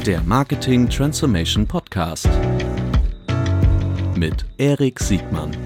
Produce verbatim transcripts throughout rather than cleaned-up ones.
Der Marketing Transformation Podcast mit Erik Siegmann.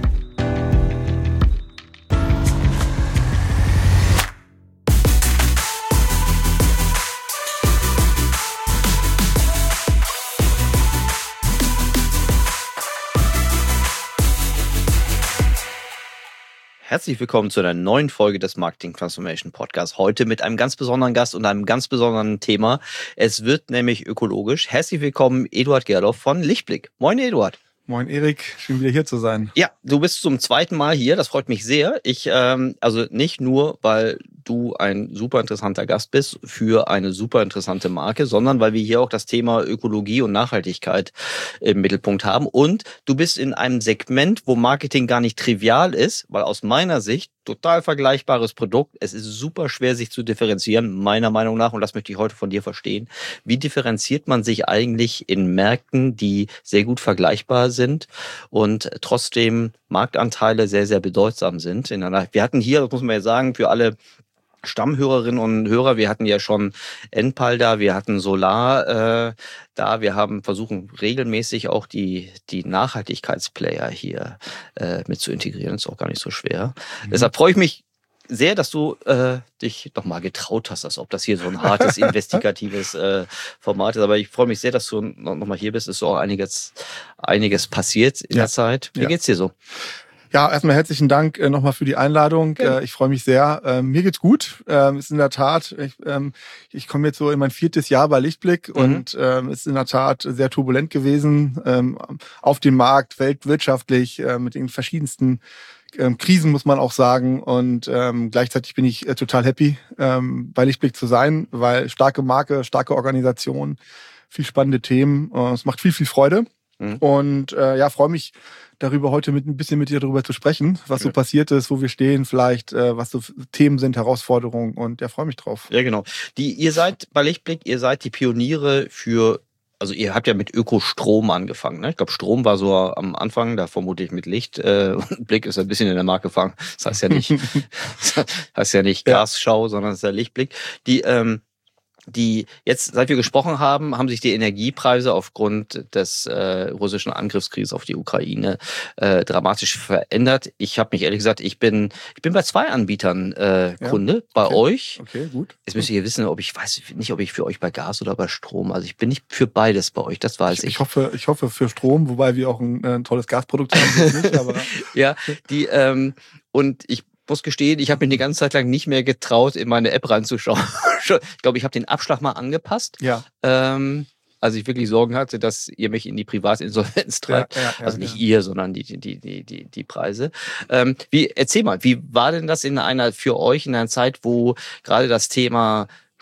Herzlich willkommen zu einer neuen Folge des Marketing Transformation Podcasts. Heute mit einem ganz besonderen Gast und einem ganz besonderen Thema. Es wird nämlich ökologisch. Herzlich willkommen, Eduard Gerloff von Lichtblick. Moin, Eduard. Moin, Erik. Schön, wieder hier zu sein. Ja, du bist zum zweiten Mal hier. Das freut mich sehr. Ich, ähm, also nicht nur, weil du ein super interessanter Gast bist für eine super interessante Marke, sondern weil wir hier auch das Thema Ökologie und Nachhaltigkeit im Mittelpunkt haben. Und du bist in einem Segment, wo Marketing gar nicht trivial ist, weil aus meiner Sicht total vergleichbares Produkt. Es ist super schwer, sich zu differenzieren, meiner Meinung nach. Und das möchte ich heute von dir verstehen. Wie differenziert man sich eigentlich in Märkten, die sehr gut vergleichbar sind und trotzdem Marktanteile sehr, sehr bedeutsam sind? In einer, wir hatten hier, das muss man ja sagen, für alle Stammhörerinnen und Hörer, wir hatten ja schon Enpal da, wir hatten Solar äh, da, wir haben versuchen regelmäßig auch die die Nachhaltigkeitsplayer hier äh, mit zu integrieren, das ist auch gar nicht so schwer. Mhm. Deshalb freue ich mich sehr, dass du äh, dich doch mal getraut hast, als ob das hier so ein hartes, investigatives äh, Format ist. Aber ich freue mich sehr, dass du noch, noch mal hier bist. Es ist auch einiges einiges passiert in ja. der Zeit. Wie ja. geht's dir so? Ja, erstmal herzlichen Dank äh, nochmal für die Einladung. Äh, ich freue mich sehr. Ähm, mir geht's gut. Ähm, ist in der Tat, ich, ähm, ich komme jetzt so in mein viertes Jahr bei Lichtblick mhm. und ähm, ist in der Tat sehr turbulent gewesen ähm, auf dem Markt, weltwirtschaftlich, äh, mit den verschiedensten ähm, Krisen, muss man auch sagen. Und ähm, gleichzeitig bin ich äh, total happy, ähm, bei Lichtblick zu sein, weil starke Marke, starke Organisation, viel spannende Themen. Äh, es macht viel, viel Freude. Mhm. Und äh, ja, freue mich darüber heute mit ein bisschen mit dir darüber zu sprechen, was so passiert ist, wo wir stehen, vielleicht äh, was so Themen sind, Herausforderungen, und ja, freue mich drauf. Ja, genau. Die ihr seid bei Lichtblick, ihr seid die Pioniere für, also ihr habt ja mit Ökostrom angefangen, ne? Ich glaube, Strom war so am Anfang, da vermute ich mit Licht äh, und Blick ist ein bisschen in der Marke gefangen. Das heißt ja nicht, das heißt ja nicht Gasschau, sondern es ist ja Lichtblick. Die ähm, Die jetzt, seit wir gesprochen haben, haben sich die Energiepreise aufgrund des äh, russischen Angriffskriegs auf die Ukraine äh, dramatisch verändert. Ich habe mich ehrlich gesagt, ich bin ich bin bei zwei Anbietern äh, Kunde, ja, bei okay. euch. Okay, gut. Jetzt müsst ihr wissen, ob ich weiß nicht, ob ich für euch bei Gas oder bei Strom. Also ich bin nicht für beides bei euch. Das weiß ich. Ich, ich hoffe, ich hoffe für Strom, wobei wir auch ein, ein tolles Gasprodukt haben. Nicht, aber ja, die ähm, und ich muss gestehen, ich habe mich eine ganze Zeit lang nicht mehr getraut, in meine App reinzuschauen. Ich glaube, ich habe den Abschlag mal angepasst. Ja. Ähm, als ich wirklich Sorgen hatte, dass ihr mich in die Privatinsolvenz treibt. Ja, ja, ja, also nicht ja. ihr, sondern die, die, die, die, die Preise. Ähm, wie, erzähl mal, wie war denn das in einer, für euch in einer Zeit, wo gerade das Thema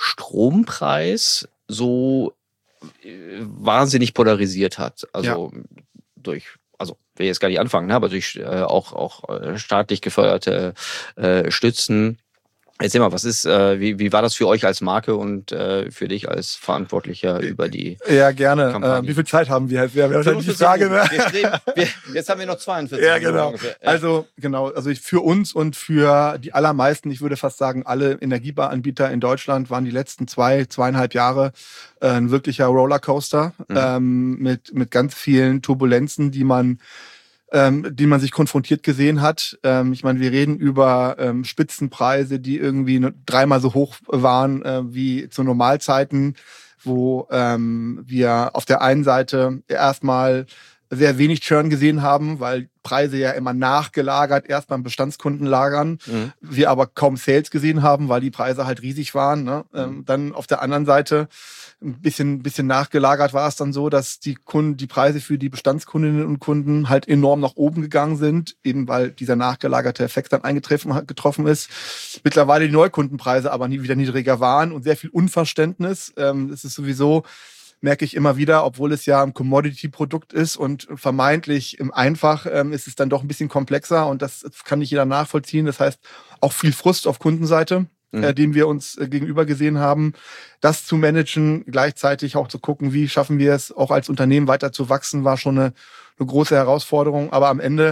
Strompreis so äh, wahnsinnig polarisiert hat? Also ja. durch also will jetzt gar nicht anfangen, aber durch äh, auch auch äh, staatlich geförderte äh, Stützen. Erzähl mal, was ist, äh, wie, wie war das für euch als Marke und äh, für dich als Verantwortlicher über die Ja, gerne. Äh, wie viel Zeit haben wir? Wäre wahrscheinlich die Frage. Ne? Wir streben, wir, jetzt haben wir noch zweiundvierzig Ja, genau. Ungefähr. Ja. Also, genau. Also ich, für uns und für die allermeisten, ich würde fast sagen, alle Energieanbieter in Deutschland waren die letzten zwei, zweieinhalb Jahre äh, ein wirklicher Rollercoaster mhm. ähm, mit, mit ganz vielen Turbulenzen, die man Ähm, die man sich konfrontiert gesehen hat. Ähm, ich meine, wir reden über ähm, Spitzenpreise, die irgendwie dreimal so hoch waren äh, wie zu Normalzeiten, wo ähm, wir auf der einen Seite erstmal sehr wenig Churn gesehen haben, weil Preise ja immer nachgelagert erst beim Bestandskunden lagern. Mhm. Wir aber kaum Sales gesehen haben, weil die Preise halt riesig waren. Ne? Mhm. Ähm, dann auf der anderen Seite ein bisschen, bisschen nachgelagert war es dann so, dass die Kunden, die Preise für die Bestandskundinnen und Kunden halt enorm nach oben gegangen sind, eben weil dieser nachgelagerte Effekt dann eingetroffen getroffen ist. Mittlerweile die Neukundenpreise aber nie wieder niedriger waren und sehr viel Unverständnis. Ähm, es ist sowieso, merke ich immer wieder, obwohl es ja ein Commodity-Produkt ist und vermeintlich im Einfach, ähm, ist es dann doch ein bisschen komplexer und das kann nicht jeder nachvollziehen. Das heißt, auch viel Frust auf Kundenseite. Mhm. Äh, dem wir uns äh, gegenüber gesehen haben, das zu managen, gleichzeitig auch zu gucken, wie schaffen wir es, auch als Unternehmen weiter zu wachsen, war schon eine, eine große Herausforderung. Aber am Ende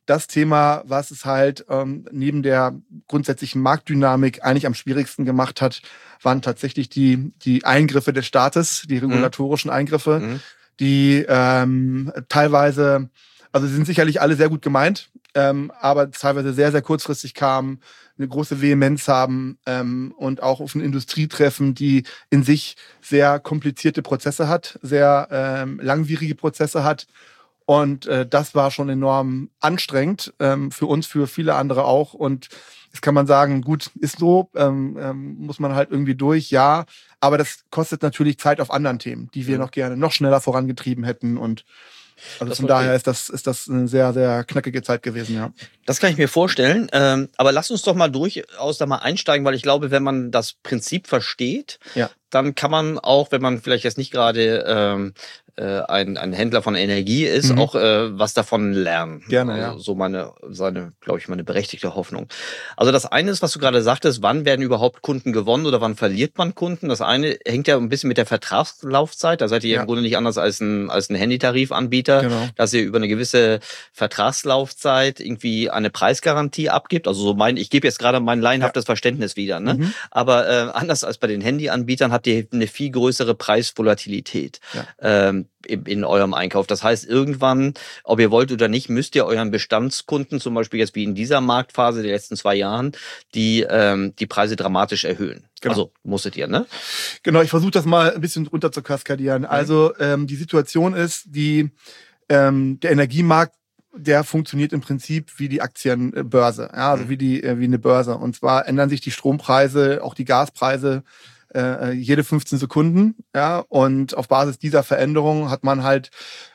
das Thema, was es halt ähm, neben der grundsätzlichen Marktdynamik eigentlich am schwierigsten gemacht hat, waren tatsächlich die, die Eingriffe des Staates, die regulatorischen Eingriffe, Mhm. die ähm, teilweise, also sie sind sicherlich alle sehr gut gemeint, ähm, aber teilweise sehr, sehr kurzfristig kamen, eine große Vehemenz haben ähm, und auch auf ein Industrietreffen, die in sich sehr komplizierte Prozesse hat, sehr ähm, langwierige Prozesse hat. Und äh, das war schon enorm anstrengend ähm, für uns, für viele andere auch. Und jetzt kann man sagen, gut, ist so, ähm, ähm, muss man halt irgendwie durch, ja. Aber das kostet natürlich Zeit auf anderen Themen, die wir Mhm. noch gerne noch schneller vorangetrieben hätten. Und also Das von verstehe daher ich. ist das, ist das eine sehr, sehr knackige Zeit gewesen, ja. Das kann ich mir vorstellen. Ähm, aber lass uns doch mal durchaus da mal einsteigen, weil ich glaube, wenn man das Prinzip versteht, Ja. dann kann man auch, wenn man vielleicht jetzt nicht gerade ähm, äh, ein, ein Händler von Energie ist, Mhm. auch äh, was davon lernen. Gerne, also ja. So meine, seine, glaube ich, meine berechtigte Hoffnung. Also das eine ist, was du gerade sagtest, wann werden überhaupt Kunden gewonnen oder wann verliert man Kunden? Das eine hängt ja ein bisschen mit der Vertragslaufzeit. Da seid ihr Ja. im Grunde nicht anders als ein, als ein Handytarifanbieter, Genau. dass ihr über eine gewisse Vertragslaufzeit irgendwie eine Preisgarantie abgibt. Also so mein, ich gebe jetzt gerade mein laienhaftes Verständnis wieder, ne? Mhm. Aber äh, anders als bei den Handyanbietern habt ihr eine viel größere Preisvolatilität Ja. ähm, in, in eurem Einkauf. Das heißt, irgendwann, ob ihr wollt oder nicht, müsst ihr euren Bestandskunden, zum Beispiel jetzt wie in dieser Marktphase der letzten zwei Jahren, die ähm, die Preise dramatisch erhöhen. Genau. Also musstet ihr, ne? Genau, ich versuche das mal ein bisschen runter zu kaskadieren. Also ähm, die Situation ist, die ähm, der Energiemarkt, der funktioniert im Prinzip wie die Aktienbörse, ja, also Mhm. wie die äh, wie eine Börse. Und zwar ändern sich die Strompreise, auch die Gaspreise äh, jede fünfzehn Sekunden, ja. Und auf Basis dieser Veränderung hat man halt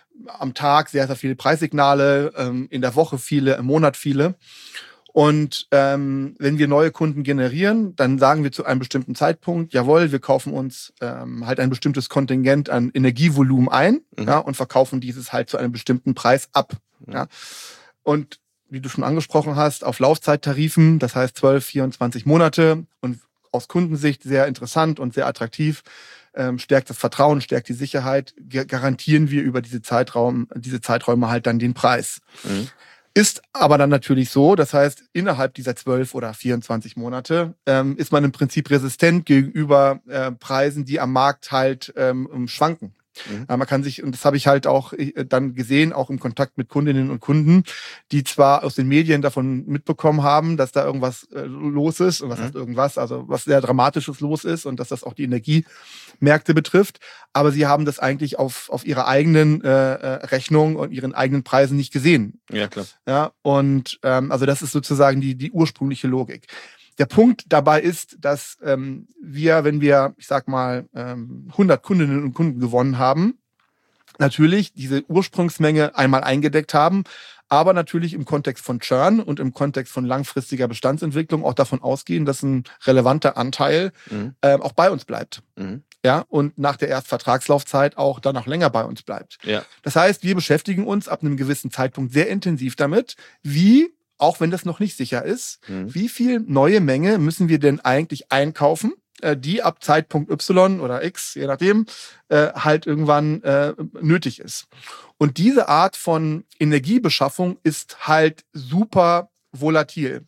am Tag sehr sehr viele Preissignale, ähm, in der Woche viele, im Monat viele. Und ähm, wenn wir neue Kunden generieren, dann sagen wir zu einem bestimmten Zeitpunkt, jawohl, wir kaufen uns ähm, halt ein bestimmtes Kontingent an Energievolumen ein, Mhm. ja, und verkaufen dieses halt zu einem bestimmten Preis ab. Mhm. Ja. Und wie du schon angesprochen hast, auf Laufzeittarifen, das heißt zwölf, vierundzwanzig Monate und aus Kundensicht sehr interessant und sehr attraktiv, ähm, stärkt das Vertrauen, stärkt die Sicherheit, ga- garantieren wir über diese Zeitraum, diese Zeiträume halt dann den Preis. Mhm. Ist aber dann natürlich so, das heißt, innerhalb dieser zwölf oder vierundzwanzig Monate ähm, ist man im Prinzip resistent gegenüber äh, Preisen, die am Markt halt ähm, schwanken. Mhm. Ja, man kann sich, und das habe ich halt auch äh, dann gesehen, auch im Kontakt mit Kundinnen und Kunden, die zwar aus den Medien davon mitbekommen haben, dass da irgendwas äh, los ist, und was Mhm. heißt irgendwas, also was sehr Dramatisches los ist und dass das auch die Energiemärkte betrifft, aber sie haben das eigentlich auf, auf ihre eigenen äh, äh, Rechnungen und ihren eigenen Preisen nicht gesehen. Ja, klar. Ja, und ähm, also das ist sozusagen die, die ursprüngliche Logik. Der Punkt dabei ist, dass ähm, wir, wenn wir, ich sag mal, ähm, hundert Kundinnen und Kunden gewonnen haben, natürlich diese Ursprungsmenge einmal eingedeckt haben, aber natürlich im Kontext von Churn und im Kontext von langfristiger Bestandsentwicklung auch davon ausgehen, dass ein relevanter Anteil Mhm. ähm, auch bei uns bleibt. Mhm. Ja, und nach der Erstvertragslaufzeit auch dann noch länger bei uns bleibt. Ja. Das heißt, wir beschäftigen uns ab einem gewissen Zeitpunkt sehr intensiv damit, wie, auch wenn das noch nicht sicher ist, Mhm. wie viel neue Menge müssen wir denn eigentlich einkaufen, äh, die ab Zeitpunkt Y oder X, je nachdem, äh, halt irgendwann äh, nötig ist. Und diese Art von Energiebeschaffung ist halt super volatil.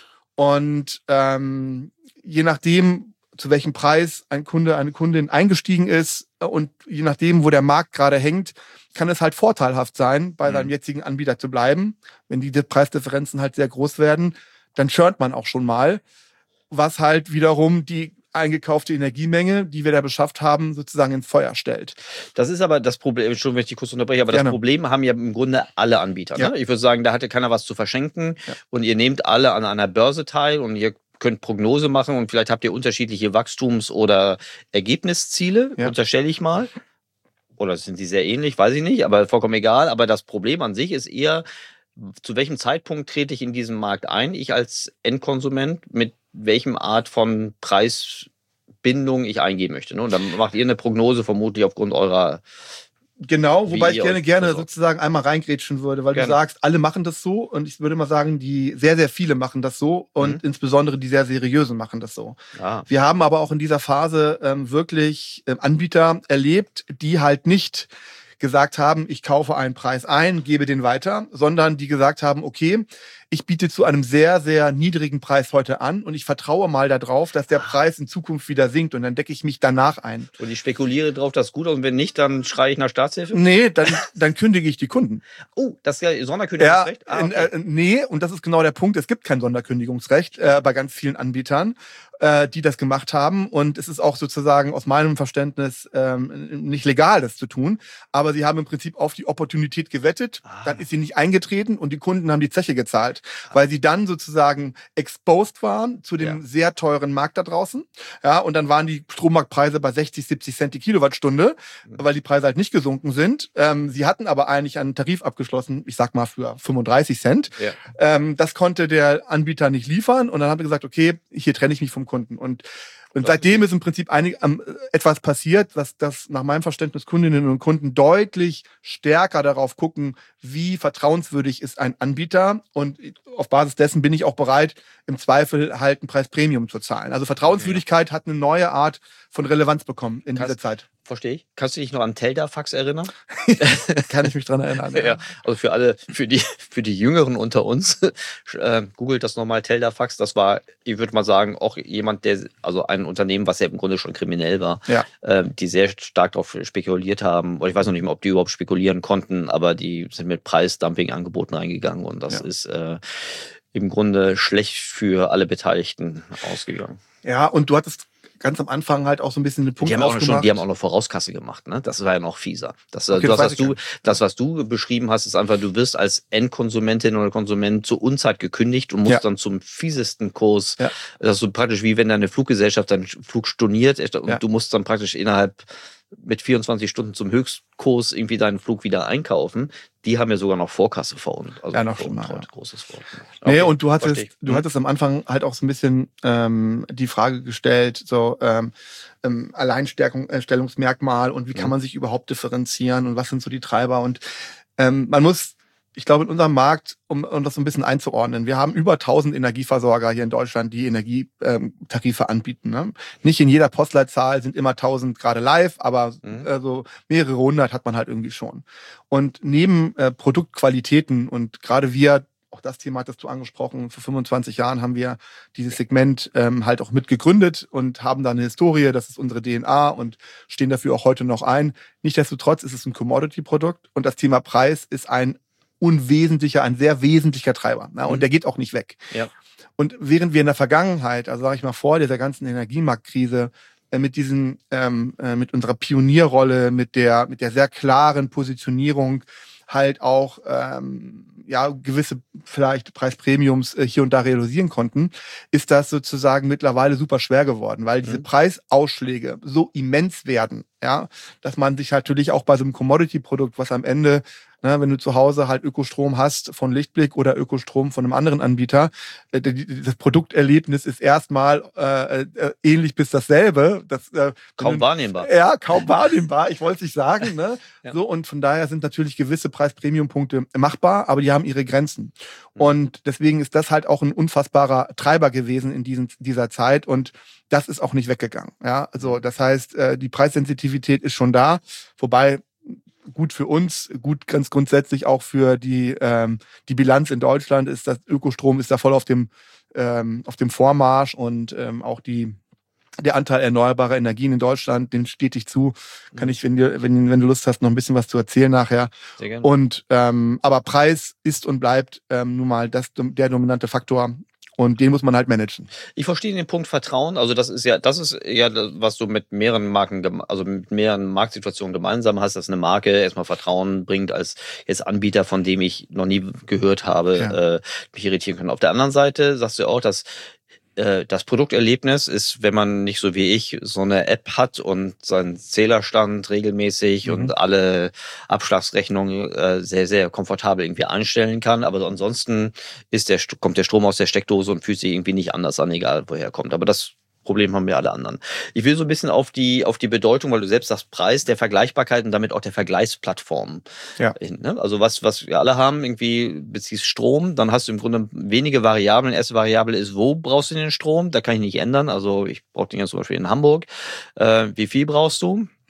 Und ähm, je nachdem, zu welchem Preis ein Kunde, eine Kundin eingestiegen ist und je nachdem, wo der Markt gerade hängt, kann es halt vorteilhaft sein, bei Mhm. seinem jetzigen Anbieter zu bleiben. Wenn die Preisdifferenzen halt sehr groß werden, dann churnt man auch schon mal, was halt wiederum die eingekaufte Energiemenge, die wir da beschafft haben, sozusagen ins Feuer stellt. Das ist aber das Problem, Entschuldigung, wenn ich dich kurz unterbreche, aber Gerne. das Problem haben ja im Grunde alle Anbieter. Ja. Ne? Ich würde sagen, da hatte keiner was zu verschenken Ja. und ihr nehmt alle an einer Börse teil und ihr könnt Prognose machen und vielleicht habt ihr unterschiedliche Wachstums- oder Ergebnisziele, Ja. unterstelle ich mal. Oder sind die sehr ähnlich, weiß ich nicht, aber vollkommen egal. Aber das Problem an sich ist eher, zu welchem Zeitpunkt trete ich in diesen Markt ein, ich als Endkonsument, mit welchem Art von Preisbindung ich eingehen möchte. Ne? Und dann macht ihr eine Prognose vermutlich aufgrund eurer... Genau, wobei Wie ich ihr gerne euch gerne versorgt. sozusagen einmal reingrätschen würde, weil Gerne. du sagst, alle machen das so und ich würde mal sagen, die sehr, sehr viele machen das so und Mhm. insbesondere die sehr seriösen machen das so. Ah, Wir haben aber auch in dieser Phase ähm, wirklich ähm, Anbieter erlebt, die halt nicht gesagt haben, ich kaufe einen Preis ein, gebe den weiter, sondern die gesagt haben, okay, ich biete zu einem sehr, sehr niedrigen Preis heute an und ich vertraue mal darauf, dass der Preis in Zukunft wieder sinkt und dann decke ich mich danach ein. Und ich spekuliere drauf, dass es gut ist und wenn nicht, dann schreie ich nach Staatshilfe? Nee, dann, dann kündige ich die Kunden. Oh, das ist ja Sonderkündigungsrecht? Ja, Ah, okay. äh, nee, und das ist genau der Punkt, es gibt kein Sonderkündigungsrecht äh, bei ganz vielen Anbietern, äh, die das gemacht haben und es ist auch sozusagen aus meinem Verständnis ähm, nicht legal, das zu tun, aber sie haben im Prinzip auf die Opportunität gewettet, Ah. dann ist sie nicht eingetreten und die Kunden haben die Zeche gezahlt, weil sie dann sozusagen exposed waren zu dem Ja. sehr teuren Markt da draußen, ja, und dann waren die Strommarktpreise bei sechzig, siebzig Cent die Kilowattstunde, weil die Preise halt nicht gesunken sind. Ähm, sie hatten aber eigentlich einen Tarif abgeschlossen, ich sag mal für fünfunddreißig Cent. Ja. Ähm, das konnte der Anbieter nicht liefern und dann haben wir gesagt, okay, hier trenne ich mich vom Kunden. Und, und seitdem ist im Prinzip einig, ähm, etwas passiert, was das nach meinem Verständnis Kundinnen und Kunden deutlich stärker darauf gucken, wie vertrauenswürdig ist ein Anbieter. Und auf Basis dessen bin ich auch bereit, im Zweifel halt einen Preis-Premium zu zahlen. Also Vertrauenswürdigkeit hat eine neue Art von Relevanz bekommen in Krass. dieser Zeit. Verstehe ich. Kannst du dich noch an Teldafax erinnern? Kann ich mich dran erinnern. Ja, also für alle, für die, für die Jüngeren unter uns, äh, googelt das nochmal, Teldafax. Das war, ich würde mal sagen, auch jemand, der, also ein Unternehmen, was ja im Grunde schon kriminell war, Ja. äh, die sehr stark darauf spekuliert haben. Oder ich weiß noch nicht mehr, ob die überhaupt spekulieren konnten, aber die sind mit Preisdumping-Angeboten reingegangen und das Ja. ist äh, im Grunde schlecht für alle Beteiligten ausgegangen. Ja, und du hattest ganz am Anfang halt auch so ein bisschen den Punkt Die haben, auch noch schon, aufgemacht. die haben auch noch Vorauskasse gemacht, ne? Das war ja noch fieser. Das, Okay, das, das weiß was ich du, gar das, was du beschrieben hast, ist einfach, du wirst als Endkonsumentin oder Konsument zur Unzeit gekündigt und musst Ja. dann zum fiesesten Kurs. Ja. Das ist so praktisch wie wenn deine Fluggesellschaft deinen Flug storniert und Ja. du musst dann praktisch innerhalb mit vierundzwanzig Stunden zum Höchstkurs irgendwie deinen Flug wieder einkaufen. Die haben ja sogar noch Vorkasse vor uns. Also Ja, noch veruntreut, schlimmer, ja. großes Wort. Nee, Okay, und du hattest, verstehe ich. du Mhm. hattest am Anfang halt auch so ein bisschen ähm, die Frage gestellt, so ähm, ähm, Alleinstellungsmerkmal und wie kann Mhm. man sich überhaupt differenzieren und was sind so die Treiber und ähm, man muss, ich glaube, in unserem Markt, um, um das so ein bisschen einzuordnen, wir haben über tausend Energieversorger hier in Deutschland, die Energietarife anbieten. Ne? Nicht in jeder Postleitzahl sind immer tausend gerade live, aber Mhm. also mehrere hundert hat man halt irgendwie schon. Und neben äh, Produktqualitäten und gerade wir, auch das Thema hattest du angesprochen, vor fünfundzwanzig Jahren haben wir dieses Segment ähm, halt auch mitgegründet und haben da eine Historie, das ist unsere D N A und stehen dafür auch heute noch ein. Nichtsdestotrotz ist es ein Commodity-Produkt und das Thema Preis ist ein unwesentlicher, ein sehr wesentlicher Treiber. Ne? Und Mhm. der geht auch nicht weg. Ja. Und während wir in der Vergangenheit, also sage ich mal vor dieser ganzen Energiemarktkrise, äh, mit diesen, ähm, äh, mit unserer Pionierrolle, mit der, mit der sehr klaren Positionierung halt auch ähm, ja gewisse vielleicht Preispremiums äh, hier und da realisieren konnten, ist das sozusagen mittlerweile super schwer geworden, weil diese Mhm. Preisausschläge so immens werden, ja, dass man sich natürlich auch bei so einem Commodity-Produkt, was am Ende, ne, wenn du zu Hause halt Ökostrom hast von Lichtblick oder Ökostrom von einem anderen Anbieter, äh, die- das Produkterlebnis ist erstmal äh, äh, ähnlich bis dasselbe. Das, äh, Kaum wenn du- wahrnehmbar. Ja, kaum wahrnehmbar. Ich wollte es nicht sagen. Ne? Ja. So, und von daher sind natürlich gewisse Preis-Premium-Punkte machbar, aber die haben ihre Grenzen. Mhm. Und deswegen ist das halt auch ein unfassbarer Treiber gewesen in diesen, dieser Zeit. Und das ist auch nicht weggegangen. Ja, also das heißt, äh, die Preissensitivität ist schon da, wobei gut für uns, gut ganz grundsätzlich auch für die ähm, die Bilanz in Deutschland ist, das Ökostrom ist da voll auf dem ähm, auf dem Vormarsch und ähm, auch die der Anteil erneuerbarer Energien in Deutschland, den stetig zu. Kann ich, wenn dir, wenn, wenn du Lust hast, noch ein bisschen was zu erzählen nachher. Sehr gerne. Und ähm, aber Preis ist und bleibt ähm, nun mal das der dominante Faktor. Und den muss man halt managen. Ich verstehe den Punkt Vertrauen. Also das ist ja, das ist ja, das, was du mit mehreren Marken, gem- also mit mehreren Marktsituationen gemeinsam hast, dass eine Marke erstmal Vertrauen bringt als jetzt Anbieter, von dem ich noch nie gehört habe, Ja. äh, mich irritieren können. Auf der anderen Seite sagst du auch, dass äh, das Produkterlebnis ist, wenn man nicht so wie ich so eine App hat und seinen Zählerstand regelmäßig Mhm. und alle Abschlagsrechnungen äh, sehr, sehr komfortabel irgendwie einstellen kann. Aber ansonsten ist der, St- kommt der Strom aus der Steckdose und fühlt sich irgendwie nicht anders an, egal woher er kommt. Aber das Problem haben wir alle anderen. Ich will so ein bisschen auf die, auf die Bedeutung, weil du selbst sagst, Preis der Vergleichbarkeit und damit auch der Vergleichsplattform. Ja. hin, ne? Also was, was wir alle haben, irgendwie beziehst Strom, dann hast du im Grunde wenige Variablen. Erste Variable ist, wo brauchst du den Strom? Da kann ich nicht ändern. Also ich brauche den jetzt zum Beispiel in Hamburg. Äh, wie viel brauchst du? Mhm.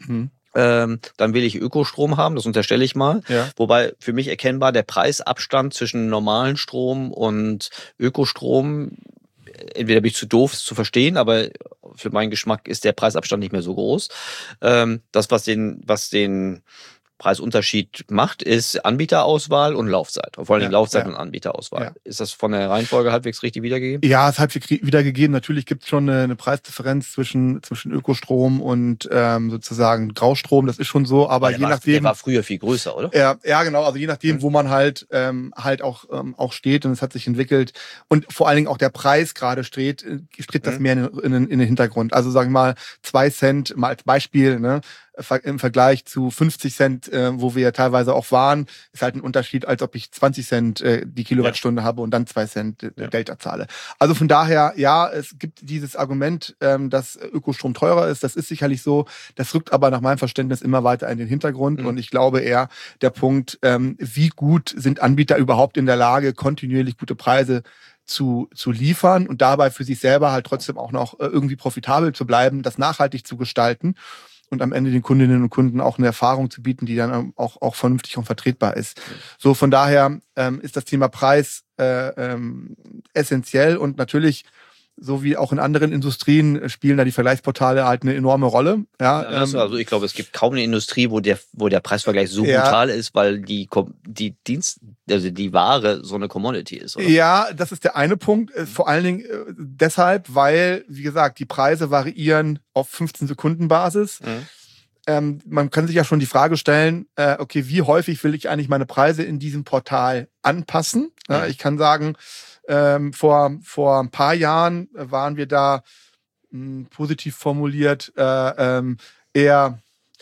Ähm, dann will ich Ökostrom haben, das unterstelle ich mal. Ja. Wobei für mich erkennbar der Preisabstand zwischen normalen Strom und Ökostrom, entweder bin ich zu doof, es zu verstehen, aber für meinen Geschmack ist der Preisabstand nicht mehr so groß. Ähm, das, was den, was den Preisunterschied macht, ist Anbieterauswahl und Laufzeit. Vor allem Ja, Laufzeit ja. und Anbieterauswahl. Ja. Ist das von der Reihenfolge halbwegs richtig wiedergegeben? Ja, es hat wiedergegeben. Natürlich gibt es schon eine, eine Preisdifferenz zwischen, zwischen Ökostrom und ähm, sozusagen Graustrom. Das ist schon so, aber der je war, nachdem. Der war früher viel größer, oder? Ja, ja, genau. Also je nachdem, Mhm. wo man halt ähm, halt auch ähm, auch steht, und es hat sich entwickelt und vor allen Dingen auch der Preis gerade steht, äh, tritt das Mhm. mehr in, in, in den Hintergrund. Also sagen wir mal zwei Cent mal als Beispiel, ne, im Vergleich zu fünfzig Cent, äh, wo wir ja teilweise auch waren, ist halt ein Unterschied, als ob ich zwanzig Cent äh, die Kilowattstunde ja. habe und dann zwei Cent äh, Ja. Delta zahle. Also von daher, ja, es gibt dieses Argument, ähm, dass Ökostrom teurer ist. Das ist sicherlich so. Das rückt aber nach meinem Verständnis immer weiter in den Hintergrund. Mhm. Und ich glaube eher der Punkt, ähm, wie gut sind Anbieter überhaupt in der Lage, kontinuierlich gute Preise zu, zu liefern und dabei für sich selber halt trotzdem auch noch äh, irgendwie profitabel zu bleiben, das nachhaltig zu gestalten und am Ende den Kundinnen und Kunden auch eine Erfahrung zu bieten, die dann auch, auch vernünftig und vertretbar ist. So, von daher ähm, ist das Thema Preis äh, ähm, essentiell und natürlich, so wie auch in anderen Industrien, spielen da die Vergleichsportale halt eine enorme Rolle. Ja, Ja, das, ähm, also ich glaube, es gibt kaum eine Industrie, wo der, wo der Preisvergleich so Ja. brutal ist, weil die, die Dienst, also die Ware so eine Commodity ist, oder? Ja, das ist der eine Punkt. Äh, Vor allen Dingen äh, deshalb, weil, wie gesagt, die Preise variieren auf fünfzehn Sekunden Basis. Mhm. Ähm, man kann sich ja schon die Frage stellen, äh, okay, wie häufig will ich eigentlich meine Preise in diesem Portal anpassen? Ja, Mhm. ich kann sagen, ähm, vor, vor ein paar Jahren waren wir da mh, positiv formuliert äh, ähm, eher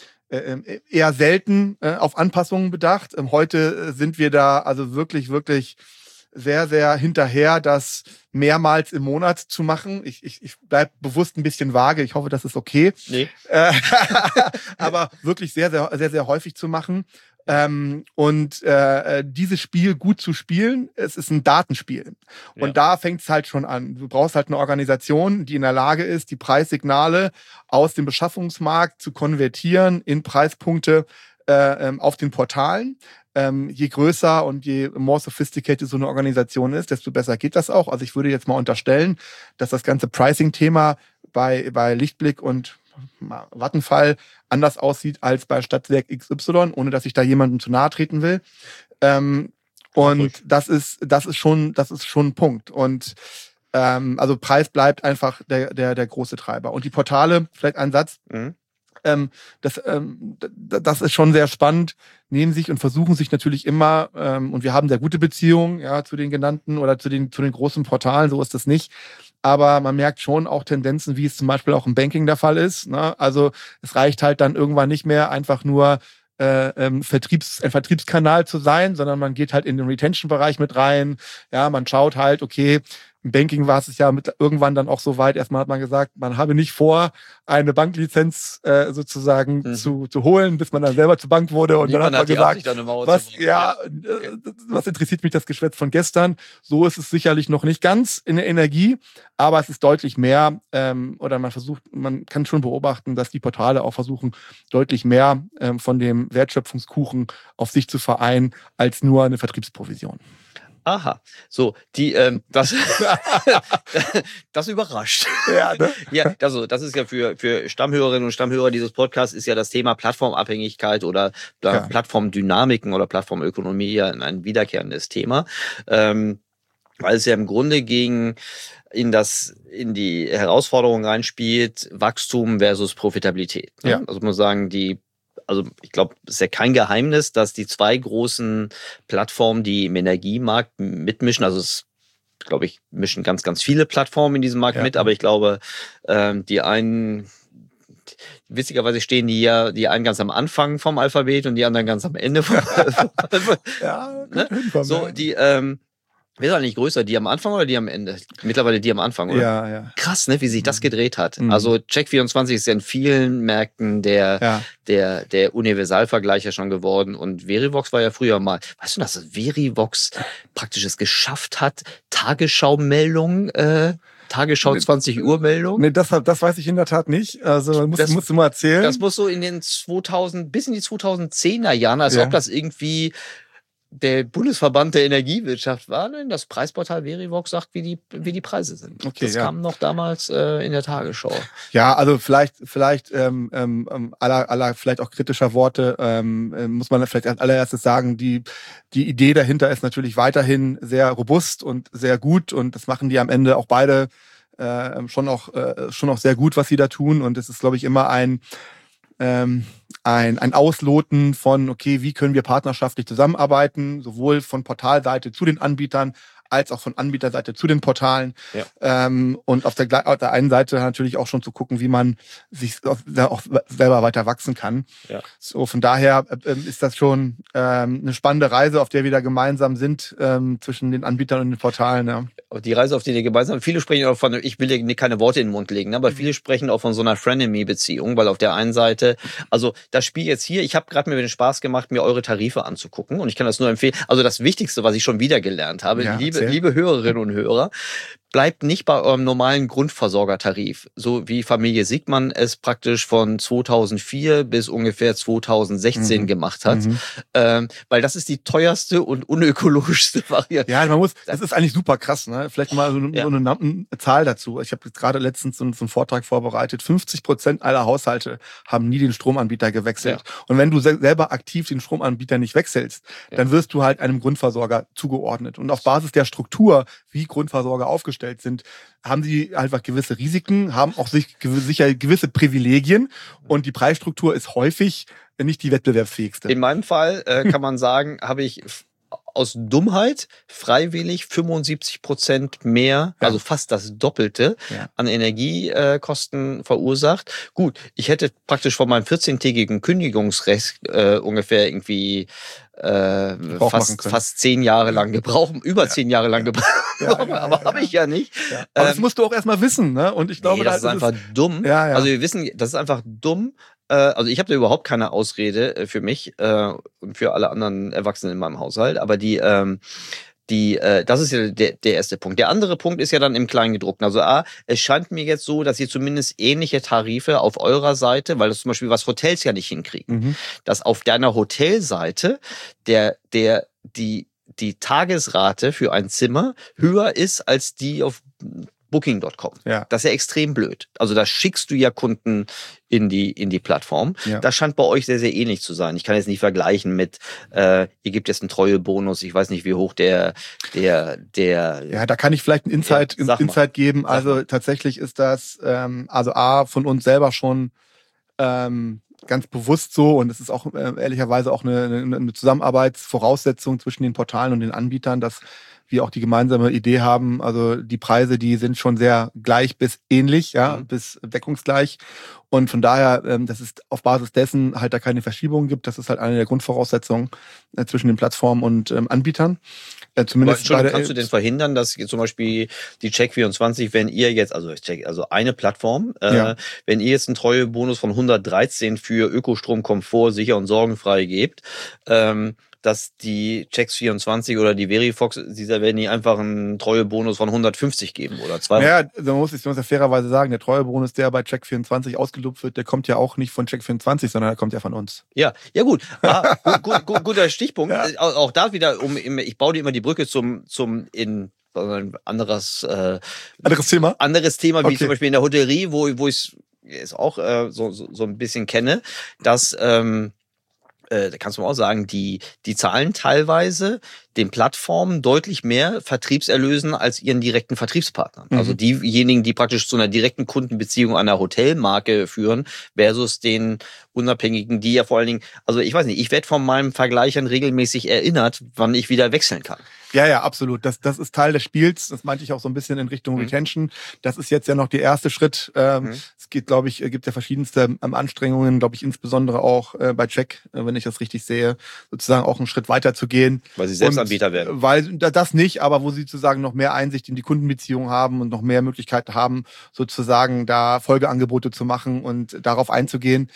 äh, eher selten äh, auf Anpassungen bedacht. Ähm, heute sind wir da also wirklich, wirklich sehr, sehr hinterher, das mehrmals im Monat zu machen. Ich, ich, ich bleibe bewusst ein bisschen vage. Ich hoffe, das ist okay. Nee. Äh, aber wirklich sehr, sehr, sehr, sehr häufig zu machen. Ähm, und äh, dieses Spiel gut zu spielen, es ist ein Datenspiel. Und Ja. da fängt es halt schon an. Du brauchst halt eine Organisation, die in der Lage ist, die Preissignale aus dem Beschaffungsmarkt zu konvertieren in Preispunkte äh, ähm, auf den Portalen. Ähm, je größer und je more sophisticated so eine Organisation ist, desto besser geht das auch. Also ich würde jetzt mal unterstellen, dass das ganze Pricing-Thema bei, bei Lichtblick und Vattenfall anders aussieht als bei Stadtwerk X Y, ohne dass ich da jemandem zu nahe treten will. Ähm, und das ist, das ist schon, das ist schon ein Punkt. Und ähm, also Preis bleibt einfach der, der, der große Treiber. Und die Portale, vielleicht ein Satz, Mhm. ähm, das, ähm, das ist schon sehr spannend, nehmen sich und versuchen sich natürlich immer, ähm, und wir haben sehr gute Beziehungen ja, zu den genannten oder zu den, zu den großen Portalen, so ist das nicht. Aber man merkt schon auch Tendenzen, wie es zum Beispiel auch im Banking der Fall ist. Ne? Also es reicht halt dann irgendwann nicht mehr einfach nur äh, ähm, Vertriebs, ein Vertriebskanal zu sein, sondern man geht halt in den Retention-Bereich mit rein. Ja, man schaut halt, okay, im Banking war es ja mit, irgendwann dann auch so weit, erstmal hat man gesagt, man habe nicht vor, eine Banklizenz äh, sozusagen Mhm. zu, zu holen, bis man dann selber zur Bank wurde. Und Niemand dann hat man hat die gesagt, Absicht, eine Mauer was, zu bauen. ja, Okay. äh, was interessiert mich das Geschwätz von gestern? So ist es sicherlich noch nicht ganz in der Energie, aber es ist deutlich mehr, ähm, oder man versucht, man kann schon beobachten, dass die Portale auch versuchen, deutlich mehr ähm, von dem Wertschöpfungskuchen auf sich zu vereinen, als nur eine Vertriebsprovision. Aha, so, die, ähm, das, das überrascht. Ja, ne? Ja, also das ist ja für, für Stammhörerinnen und Stammhörer dieses Podcasts ist ja das Thema Plattformabhängigkeit oder Pla- Ja. Plattformdynamiken oder Plattformökonomie ja ein wiederkehrendes Thema, ähm, weil es ja im Grunde gegen in das in die Herausforderung reinspielt, Wachstum versus Profitabilität. Ne? Ja. Also muss sagen, die Also ich glaube, es ist ja kein Geheimnis, dass die zwei großen Plattformen, die im Energiemarkt mitmischen, also es, glaube ich, mischen ganz, ganz viele Plattformen in diesem Markt Ja. mit, aber ich glaube, ähm, die einen, witzigerweise stehen die ja, die einen ganz am Anfang vom Alphabet und die anderen ganz am Ende vom Alphabet. Ja, Ne? hinkommen, So, ja. die, ähm, wer ist eigentlich größer, die am Anfang oder die am Ende? Mittlerweile die am Anfang, oder? Ja, ja. Krass, ne, wie sich das gedreht hat. Mhm. Also Check vierundzwanzig ist ja in vielen Märkten der, Ja. der, der Universalvergleicher schon geworden und Verivox war ja früher mal, weißt du, dass Verivox praktisch es geschafft hat, Tagesschau-Meldungen äh, Tagesschau zwanzig Uhr Meldung? Nee, das, das weiß ich in der Tat nicht. Also musst, das, musst du mal erzählen. Das muss so in den zweitausend, bis in die zweitausendzehner Jahren, als Ja. ob das irgendwie der Bundesverband der Energiewirtschaft war, denn das Preisportal Verivox sagt, wie die, wie die Preise sind. Okay, das ja. kam noch damals äh, in der Tagesschau. Ja, also vielleicht, vielleicht ähm, ähm, aller, aller vielleicht auch kritischer Worte ähm, äh, muss man vielleicht als allererstes sagen, die die Idee dahinter ist natürlich weiterhin sehr robust und sehr gut und das machen die am Ende auch beide äh, schon auch äh, schon auch sehr gut, was sie da tun und es ist, glaube ich, immer ein ähm, ein, ein Ausloten von, okay, wie können wir partnerschaftlich zusammenarbeiten, sowohl von Portalseite zu den Anbietern, als auch von Anbieterseite zu den Portalen. Ja. Ähm, und auf der, auf der einen Seite natürlich auch schon zu gucken, wie man sich auch selber weiter wachsen kann. Ja. So, von daher ähm, ist das schon ähm, eine spannende Reise, auf der wir da gemeinsam sind ähm, zwischen den Anbietern und den Portalen. Ja. Die Reise, auf die wir gemeinsam, viele sprechen auch von, ich will dir keine Worte in den Mund legen, aber viele sprechen auch von so einer Frenemy-Beziehung, weil auf der einen Seite, also das Spiel jetzt hier, ich habe gerade mir den Spaß gemacht, mir eure Tarife anzugucken und ich kann das nur empfehlen. Also das Wichtigste, was ich schon wieder gelernt habe, Ja, liebe, erzähl. liebe Hörerinnen und Hörer, bleibt nicht bei eurem normalen Grundversorgertarif, so wie Familie Siegmann es praktisch von zweitausendvier bis ungefähr zweitausendsechzehn Mhm. gemacht hat, Mhm. ähm, weil das ist die teuerste und unökologischste Variante. Ja, man muss, das ist eigentlich super krass, ne? Vielleicht mal so, Ja. so eine, eine Zahl dazu. Ich habe jetzt gerade letztens so, so einen Vortrag vorbereitet. fünfzig Prozent aller Haushalte haben nie den Stromanbieter gewechselt. Ja. Und wenn du se selber aktiv den Stromanbieter nicht wechselst, Ja. dann wirst du halt einem Grundversorger zugeordnet. Und auf Basis der Struktur, wie Grundversorger aufgestellt sind, haben sie einfach gewisse Risiken, haben auch sich, gew- sicher gewisse Privilegien. Und die Preisstruktur ist häufig nicht die wettbewerbsfähigste. In meinem Fall äh, kann man sagen, habe ich f- aus Dummheit freiwillig fünfundsiebzig Prozent mehr, Ja. also fast das Doppelte Ja. an Energiekosten verursacht. Gut, ich hätte praktisch von meinem vierzehntägigen Kündigungsrecht äh, ungefähr irgendwie äh, Gebrauch machen fast können. fast zehn Jahre lang gebrauchen, über zehn Jahre lang gebraucht, Ja, ja, ja, aber ja, habe ja. ich ja nicht. Ja. Aber das Ähm, musst du auch erstmal wissen, ne? Und ich glaube, nee, das da ist einfach dumm. Ja, ja. Also wir wissen, das ist einfach dumm. Äh, Also ich habe da überhaupt keine Ausrede äh, für mich äh, und für alle anderen Erwachsenen in meinem Haushalt. Aber die, ähm, die, äh, das ist ja der, der erste Punkt. Der andere Punkt ist ja dann im Kleingedruckten. Also A, es scheint mir jetzt so, dass ihr zumindest ähnliche Tarife auf eurer Seite, weil das zum Beispiel was Hotels ja nicht hinkriegen, Mhm. dass auf deiner Hotelseite der, der, die, die Tagesrate für ein Zimmer höher ist als die auf Booking Punkt com. Ja. Das ist ja extrem blöd. Also da schickst du ja Kunden in die in die Plattform. Ja. Das scheint bei euch sehr, sehr ähnlich zu sein. Ich kann jetzt nicht vergleichen mit, äh, ihr gebt jetzt einen Treuebonus. Ich weiß nicht, wie hoch der der der Ja, da kann ich vielleicht einen Insight, Ja, sag mal. Insight geben. Sag Also mal. tatsächlich ist das, ähm, also A, von uns selber schon ähm, ganz bewusst so und es ist auch äh, ehrlicherweise auch eine, eine, eine Zusammenarbeitsvoraussetzung zwischen den Portalen und den Anbietern, dass wir auch die gemeinsame Idee haben. Also die Preise, die sind schon sehr gleich bis ähnlich, ja, Mhm. bis deckungsgleich. Und von daher, ähm, dass es auf Basis dessen halt da keine Verschiebungen gibt, das ist halt eine der Grundvoraussetzungen äh, zwischen den Plattformen und ähm, Anbietern. Äh, Aber, zumindest Entschuldigung, bei der, kannst du denn verhindern, dass zum Beispiel die Check vierundzwanzig, wenn ihr jetzt, also Check, also eine Plattform, äh, Ja. wenn ihr jetzt einen Treuebonus von hundertdreizehn für Ökostrom, Komfort, sicher und sorgenfrei gebt, ähm, dass die Checks vierundzwanzig oder die Verifox, dieser werden die einfach einen Treuebonus von hundertfünfzig geben oder zweihundert. Naja, da muss ich muss ja fairerweise sagen, der Treuebonus, der bei Check vierundzwanzig ausgelobt wird, der kommt ja auch nicht von Check vierundzwanzig, sondern der kommt ja von uns. Ja, ja gut. Ah, gut, gut, gut, guter Stichpunkt. Ja. Äh, Auch, auch da wieder, um immer- ich baue dir immer die Brücke zum zum in ein anderes äh, Anderes Thema? anderes Thema, wie Okay. zum Beispiel in der Hotellerie, wo wo ich es auch äh, so, so so ein bisschen kenne, dass ähm, äh, da kannst du auch sagen, die die zahlen teilweise den Plattformen deutlich mehr Vertriebserlösen als ihren direkten Vertriebspartnern. Mhm. Also diejenigen, die praktisch zu einer direkten Kundenbeziehung einer Hotelmarke führen, versus den Unabhängigen, die ja vor allen Dingen, also ich weiß nicht, ich werde von meinem Vergleichern regelmäßig erinnert, wann ich wieder wechseln kann. Ja, ja, absolut. Das, das ist Teil des Spiels. Das meinte ich auch so ein bisschen in Richtung Mhm. Retention. Das ist jetzt ja noch der erste Schritt. Ähm, Mhm. Es geht, glaube ich, gibt ja verschiedenste ähm, Anstrengungen, glaube ich, insbesondere auch äh, bei Check, äh, wenn ich das richtig sehe, sozusagen auch einen Schritt weiter zu gehen. Weil sie selbst Anbieter werden. Und, äh, Weil da- das nicht, aber wo sie sozusagen noch mehr Einsicht in die Kundenbeziehung haben und noch mehr Möglichkeiten haben, sozusagen da Folgeangebote zu machen und darauf einzugehen.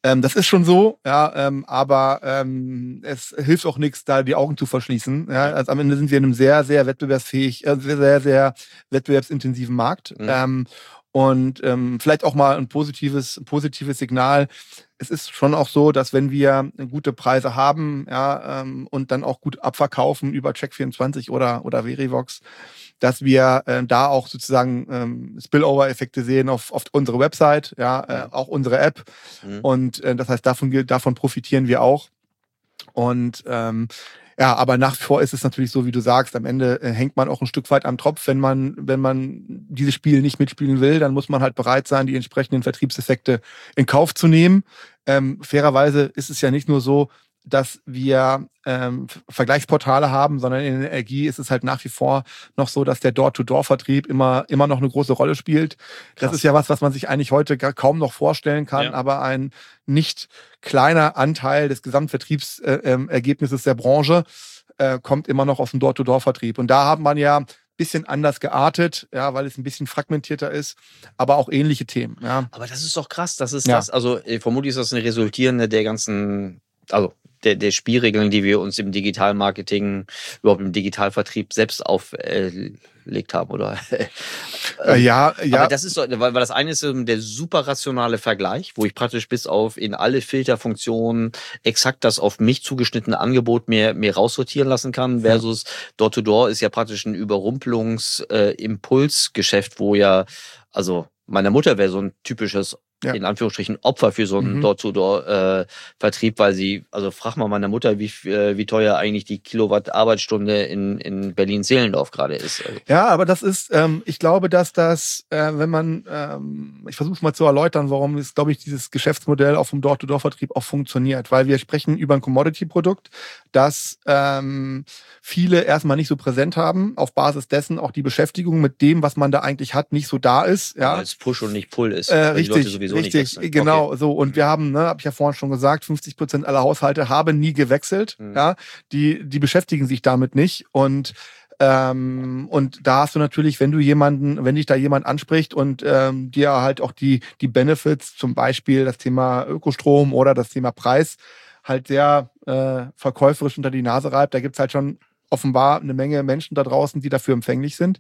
Ähm, das ist schon so, ja, ähm, aber ähm, es hilft auch nichts, da die Augen zu verschließen. Ja? Also am Ende sind wir in einem sehr, sehr wettbewerbsfähig, äh, sehr, sehr, sehr wettbewerbsintensiven Markt. Mhm. Ähm, und ähm, vielleicht auch mal ein positives, positives Signal. Es ist schon auch so, dass wenn wir gute Preise haben, ja, ähm, und dann auch gut abverkaufen über Check vierundzwanzig oder, oder Verivox, dass wir äh, da auch sozusagen ähm, Spillover-Effekte sehen auf, auf unsere Website, ja, äh, auch unsere App. Mhm. Und äh, das heißt, davon, davon profitieren wir auch. Und ähm, ja, aber nach wie vor ist es natürlich so, wie du sagst, am Ende äh, hängt man auch ein Stück weit am Tropf. Wenn man, wenn man dieses Spiel nicht mitspielen will, dann muss man halt bereit sein, die entsprechenden Vertriebseffekte in Kauf zu nehmen. Ähm, fairerweise ist es ja nicht nur so, dass wir ähm, Vergleichsportale haben, sondern in der Energie ist es halt nach wie vor noch so, dass der Door-to-Door-Vertrieb immer immer noch eine große Rolle spielt. Krass. Das ist ja was, was man sich eigentlich heute gar kaum noch vorstellen kann, ja. Aber ein nicht kleiner Anteil des Gesamtvertriebsergebnisses äh, der Branche äh, kommt immer noch aus dem Door-to-Door-Vertrieb. Und da hat man ja ein bisschen anders geartet, ja, weil es ein bisschen fragmentierter ist, aber auch ähnliche Themen. Ja. Aber das ist doch krass, das ist ja. das, also vermutlich ist das eine resultierende der ganzen, also Der, der Spielregeln, die wir uns im Digitalmarketing, überhaupt im Digitalvertrieb selbst auferlegt haben, oder? äh, ja, ja. Aber das ist so, weil, weil das eine ist der super rationale Vergleich, wo ich praktisch bis auf in alle Filterfunktionen exakt das auf mich zugeschnittene Angebot mir, mir raussortieren lassen kann, versus ja. Door-to-Door ist ja praktisch ein Überrumpelungs-Impulsgeschäft, äh, wo ja, also meine Mutter wäre so ein typisches Ja. in Anführungsstrichen Opfer für so einen mhm. Door-to-Door-Vertrieb, äh, weil sie, also frag mal meine Mutter, wie, äh, wie teuer eigentlich die Kilowatt Arbeitsstunde in, in Berlin-Zehlendorf gerade ist. Ja, aber das ist, ähm, ich glaube, dass das, äh, wenn man, ähm, ich versuche es mal zu erläutern, warum ist, glaube ich, dieses Geschäftsmodell auch vom Door-to-Door-Vertrieb auch funktioniert, weil wir sprechen über ein Commodity-Produkt, das ähm, viele erstmal nicht so präsent haben, auf Basis dessen auch die Beschäftigung mit dem, was man da eigentlich hat, nicht so da ist. Ja, weil es Push und nicht Pull ist. Äh, richtig, richtig, genau. Okay. So, und mhm. wir haben, ne, habe ich ja vorhin schon gesagt, fünfzig Prozent aller Haushalte haben nie gewechselt. Mhm. Ja, die, die beschäftigen sich damit nicht. Und ähm, und da hast du natürlich, wenn du jemanden, wenn dich da jemand anspricht und ähm, dir halt auch die die Benefits, zum Beispiel das Thema Ökostrom oder das Thema Preis, halt sehr äh, verkäuferisch unter die Nase reibt, da gibt's halt schon offenbar eine Menge Menschen da draußen, die dafür empfänglich sind.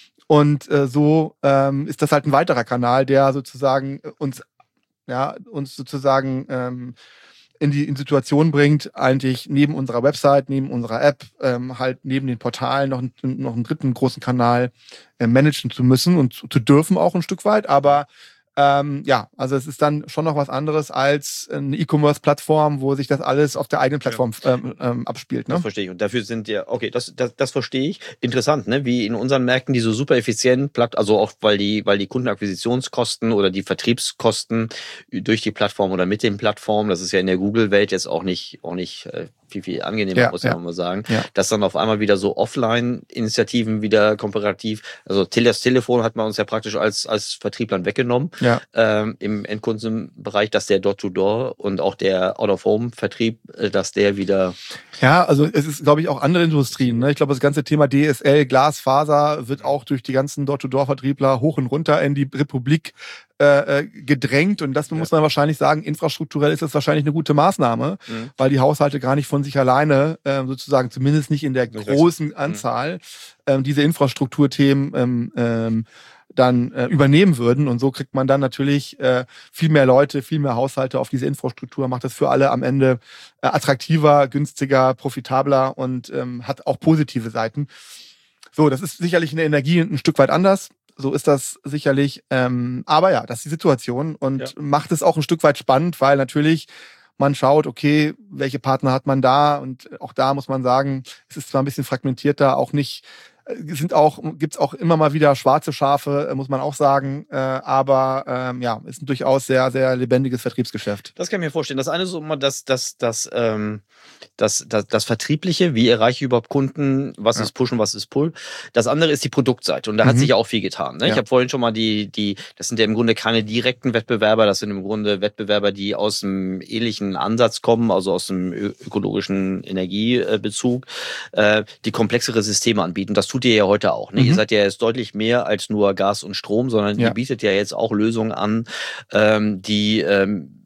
Und äh, so ähm, ist das halt ein weiterer Kanal, der sozusagen uns, ja, uns sozusagen ähm, in die in Situation bringt, eigentlich neben unserer Website, neben unserer App, ähm, halt neben den Portalen noch, noch einen dritten großen Kanal äh, managen zu müssen und zu, zu dürfen auch ein Stück weit. Aber Ähm, ja, also es ist dann schon noch was anderes als eine E-Commerce-Plattform, wo sich das alles auf der eigenen Plattform ja. ähm, ähm, abspielt. Ne? Das verstehe ich. Und dafür sind ja, okay, das, das, das verstehe ich. Interessant, ne? Wie in unseren Märkten die so super effizient, also auch weil die, weil die Kundenakquisitionskosten oder die Vertriebskosten durch die Plattform oder mit den Plattformen, das ist ja in der Google-Welt jetzt auch nicht, auch nicht äh, viel, viel angenehmer, ja, muss ja. man mal sagen, ja. dass dann auf einmal wieder so Offline-Initiativen wieder komparativ, also das Telefon hat man uns ja praktisch als, als Vertrieblern weggenommen. Ja. Ähm, im Endkundenbereich, dass der Door-to-Door und auch der Out-of-Home-Vertrieb, dass der wieder... Ja, also es ist, glaube ich, auch andere Industrien. Ne? Ich glaube, das ganze Thema D S L, Glasfaser wird auch durch die ganzen Door-to-Door-Vertriebler hoch und runter in die Republik äh, gedrängt. Und das ja. muss man wahrscheinlich sagen, infrastrukturell ist das wahrscheinlich eine gute Maßnahme, mhm. weil die Haushalte gar nicht von sich alleine, äh, sozusagen zumindest nicht in der großen Anzahl, mhm. ähm, diese Infrastrukturthemen ähm, ähm, dann äh, übernehmen würden. Und so kriegt man dann natürlich äh, viel mehr Leute, viel mehr Haushalte auf diese Infrastruktur, macht das für alle am Ende äh, attraktiver, günstiger, profitabler und ähm, hat auch positive Seiten. So, das ist sicherlich in der Energie ein Stück weit anders. So ist das sicherlich. Ähm, aber ja, das ist die Situation und ja. macht es auch ein Stück weit spannend, weil natürlich man schaut, okay, welche Partner hat man da? Und auch da muss man sagen, es ist zwar ein bisschen fragmentierter, auch nicht sind auch, gibt's auch immer mal wieder schwarze Schafe, muss man auch sagen. Äh, aber ähm, ja, ist ein durchaus sehr, sehr lebendiges Vertriebsgeschäft. Das kann ich mir vorstellen. Das eine ist immer das, das, das, ähm, das, das, das Vertriebliche, wie erreiche ich überhaupt Kunden, was ja. ist Push und was ist Pull. Das andere ist die Produktseite. Und da mhm. hat sich ja auch viel getan. Ne? Ja. Ich habe vorhin schon mal die, die, das sind ja im Grunde keine direkten Wettbewerber, das sind im Grunde Wettbewerber, die aus einem ähnlichen Ansatz kommen, also aus dem ökologischen Energiebezug, äh, die komplexere Systeme anbieten. Das tut ihr ja heute auch. Ne? Mhm. Ihr seid ja jetzt deutlich mehr als nur Gas und Strom, sondern ja. ihr bietet ja jetzt auch Lösungen an, ähm, die ähm,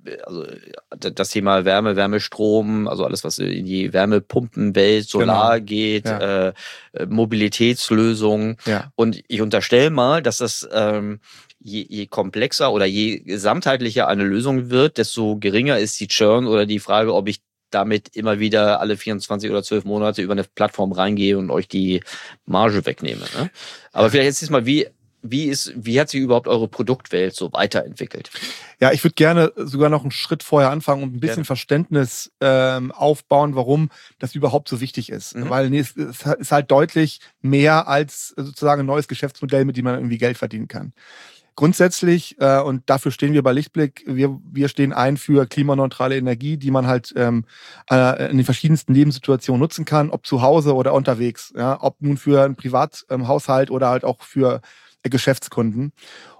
also das Thema Wärme, Wärmestrom, also alles, was in die Wärmepumpenwelt, Solar Genau. geht, Ja. äh, Mobilitätslösungen. Ja. Und ich unterstelle mal, dass das ähm, je, je komplexer oder je gesamtheitlicher eine Lösung wird, desto geringer ist die Churn oder die Frage, ob ich damit immer wieder alle vierundzwanzig oder zwölf Monate über eine Plattform reingehe und euch die Marge wegnehme. Ne? Aber vielleicht jetzt mal, wie Wie ist, wie hat sich überhaupt eure Produktwelt so weiterentwickelt? Ja, ich würde gerne sogar noch einen Schritt vorher anfangen und ein bisschen Gerne. Verständnis ähm, aufbauen, warum das überhaupt so wichtig ist. Mhm. Weil nee, es, es ist halt deutlich mehr als sozusagen ein neues Geschäftsmodell, mit dem man irgendwie Geld verdienen kann. Grundsätzlich, äh, und dafür stehen wir bei Lichtblick, wir, wir stehen ein für klimaneutrale Energie, die man halt ähm, äh, in den verschiedensten Lebenssituationen nutzen kann, ob zu Hause oder unterwegs. Ja? Ob nun für einen Privathaushalt ähm, oder halt auch für Geschäftskunden.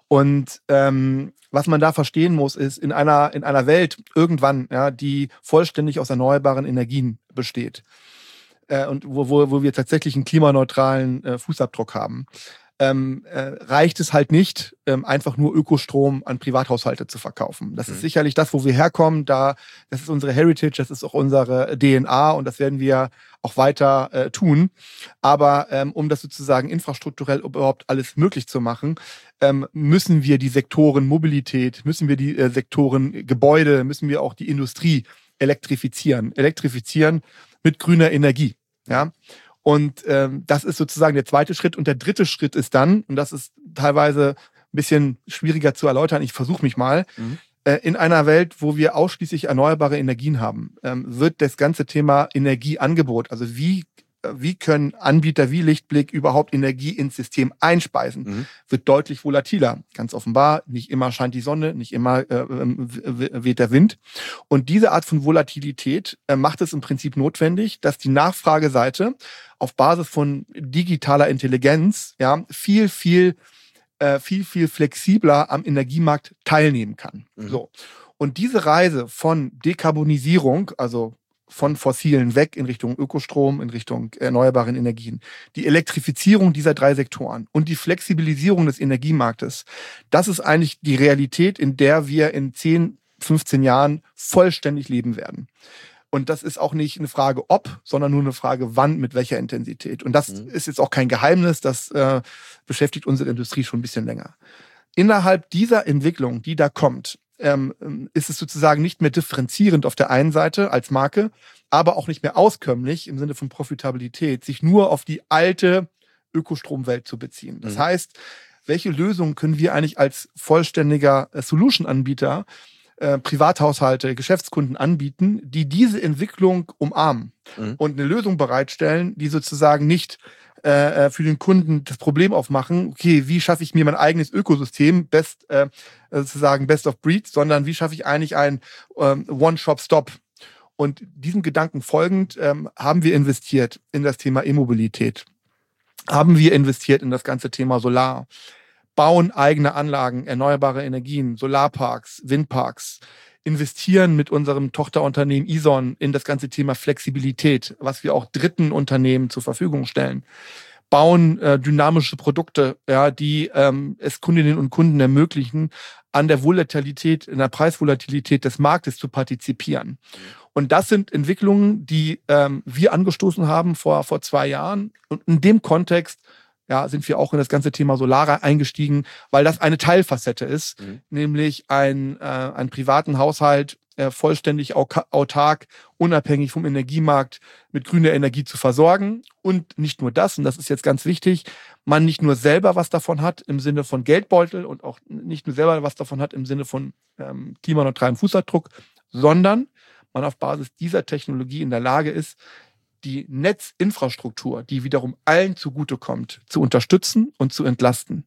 Und ähm, was man da verstehen muss, ist, in einer, in einer Welt irgendwann, ja, die vollständig aus erneuerbaren Energien besteht äh, und wo, wo, wo wir tatsächlich einen klimaneutralen äh, Fußabdruck haben, ähm, äh, reicht es halt nicht, ähm, einfach nur Ökostrom an Privathaushalte zu verkaufen. Das Mhm. ist sicherlich das, wo wir herkommen. Da, das ist unsere Heritage, das ist auch unsere D N A und das werden wir auch weiter äh, tun. Aber ähm, um das sozusagen infrastrukturell überhaupt alles möglich zu machen, ähm, müssen wir die Sektoren Mobilität, müssen wir die äh, Sektoren Gebäude, müssen wir auch die Industrie elektrifizieren. Elektrifizieren mit grüner Energie. Ja. Und ähm, das ist sozusagen der zweite Schritt. Und der dritte Schritt ist dann, und das ist teilweise ein bisschen schwieriger zu erläutern, ich versuche mich mal, Mhm. äh, in einer Welt, wo wir ausschließlich erneuerbare Energien haben, ähm, wird das ganze Thema Energieangebot, also wie, äh, wie können Anbieter wie Lichtblick überhaupt Energie ins System einspeisen, Mhm. wird deutlich volatiler. Ganz offenbar, nicht immer scheint die Sonne, nicht immer äh, w- w- weht der Wind. Und diese Art von Volatilität äh, macht es im Prinzip notwendig, dass die Nachfrageseite auf Basis von digitaler Intelligenz ja viel, viel, äh, viel, viel flexibler am Energiemarkt teilnehmen kann. Mhm. So. Und diese Reise von Dekarbonisierung, also von fossilen weg in Richtung Ökostrom, in Richtung erneuerbaren Energien, die Elektrifizierung dieser drei Sektoren und die Flexibilisierung des Energiemarktes, das ist eigentlich die Realität, in der wir in zehn, fünfzehn Jahren vollständig leben werden. Und das ist auch nicht eine Frage ob, sondern nur eine Frage wann, mit welcher Intensität. Und das Mhm. ist jetzt auch kein Geheimnis, das äh, beschäftigt unsere Industrie schon ein bisschen länger. Innerhalb dieser Entwicklung, die da kommt, ähm, ist es sozusagen nicht mehr differenzierend auf der einen Seite als Marke, aber auch nicht mehr auskömmlich im Sinne von Profitabilität, sich nur auf die alte Ökostromwelt zu beziehen. Das Mhm. heißt, welche Lösungen können wir eigentlich als vollständiger äh, Solution-Anbieter äh, Privathaushalte, Geschäftskunden anbieten, die diese Entwicklung umarmen Mhm. und eine Lösung bereitstellen, die sozusagen nicht äh, für den Kunden das Problem aufmachen, okay, wie schaffe ich mir mein eigenes Ökosystem, best, äh, sozusagen best of breed, sondern wie schaffe ich eigentlich ein ähm, One-Shop-Stop. Und diesem Gedanken folgend ähm, haben wir investiert in das Thema E-Mobilität, haben wir investiert in das ganze Thema Solar, bauen eigene Anlagen, erneuerbare Energien, Solarparks, Windparks, investieren mit unserem Tochterunternehmen Ison in das ganze Thema Flexibilität, was wir auch dritten Unternehmen zur Verfügung stellen, bauen äh, dynamische Produkte, ja, die ähm, es Kundinnen und Kunden ermöglichen, an der Volatilität, in der Preisvolatilität des Marktes zu partizipieren. Und das sind Entwicklungen, die ähm, wir angestoßen haben vor, vor zwei Jahren. Und in dem Kontext ja, sind wir auch in das ganze Thema Solar eingestiegen, weil das eine Teilfacette ist, Mhm. nämlich ein, äh, einen privaten Haushalt äh, vollständig auka- autark, unabhängig vom Energiemarkt mit grüner Energie zu versorgen. Und nicht nur das, und das ist jetzt ganz wichtig, man nicht nur selber was davon hat im Sinne von Geldbeutel und auch nicht nur selber was davon hat im Sinne von ähm, klimaneutralem Fußabdruck, sondern man auf Basis dieser Technologie in der Lage ist, die Netzinfrastruktur, die wiederum allen zugutekommt, zu unterstützen und zu entlasten.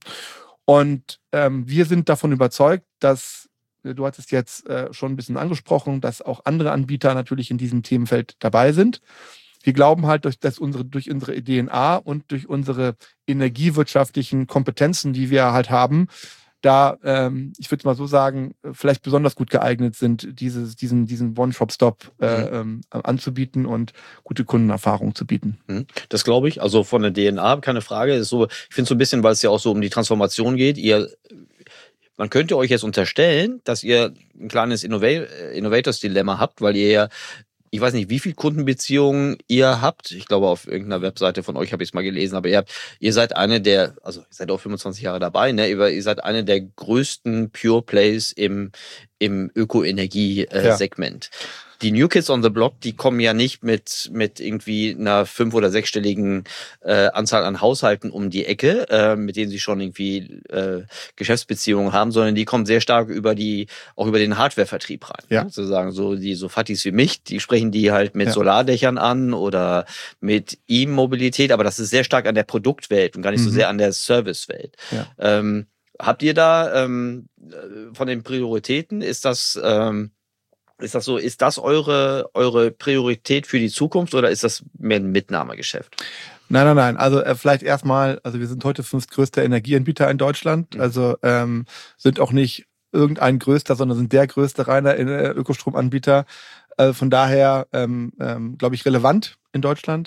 Und ähm, wir sind davon überzeugt, dass, du hattest jetzt äh, schon ein bisschen angesprochen, dass auch andere Anbieter natürlich in diesem Themenfeld dabei sind. Wir glauben halt, durch, dass unsere, durch unsere D N A und durch unsere energiewirtschaftlichen Kompetenzen, die wir halt haben, da, ähm, ich würde mal so sagen, vielleicht besonders gut geeignet sind, dieses, diesen, diesen One-Shop-Stop äh, ähm, anzubieten und gute Kundenerfahrungen zu bieten. Mhm. Das glaube ich. Also von der D N A, keine Frage. Ist so, ich finde so ein bisschen, weil es ja auch so um die Transformation geht. Ihr man könnte euch jetzt unterstellen, dass ihr ein kleines Innova- Innovators-Dilemma habt, weil ihr ja, ich weiß nicht, wie viele Kundenbeziehungen ihr habt. Ich glaube, auf irgendeiner Webseite von euch habe ich es mal gelesen, aber ihr habt, ihr seid eine der, also ihr seid auch fünfundzwanzig Jahre dabei, ne? Ihr, ihr seid eine der größten Pure Plays im, im Ökoenergie-Segment. Ja. Die New Kids on the Block, die kommen ja nicht mit, mit irgendwie einer fünf- oder sechsstelligen äh, Anzahl an Haushalten um die Ecke, äh, mit denen sie schon irgendwie äh, Geschäftsbeziehungen haben, sondern die kommen sehr stark über die, auch über den Hardwarevertrieb rein. Ja. Ne? Sozusagen so die so Fattis wie mich, die sprechen die halt mit ja. Solardächern an oder mit E-Mobilität, aber das ist sehr stark an der Produktwelt und gar nicht mhm. so sehr an der Servicewelt. Ja. Ähm, habt ihr da ähm, von den Prioritäten, ist das ähm, Ist das so, ist das eure, eure Priorität für die Zukunft oder ist das mehr ein Mitnahmegeschäft? Nein, nein, nein. Also äh, vielleicht erstmal, also wir sind heute fünftgrößter Energieanbieter in Deutschland. Mhm. Also ähm, sind auch nicht irgendein größter, sondern sind der größte reiner äh, Ökostromanbieter. Äh, von daher, ähm, ähm, glaube ich, relevant in Deutschland.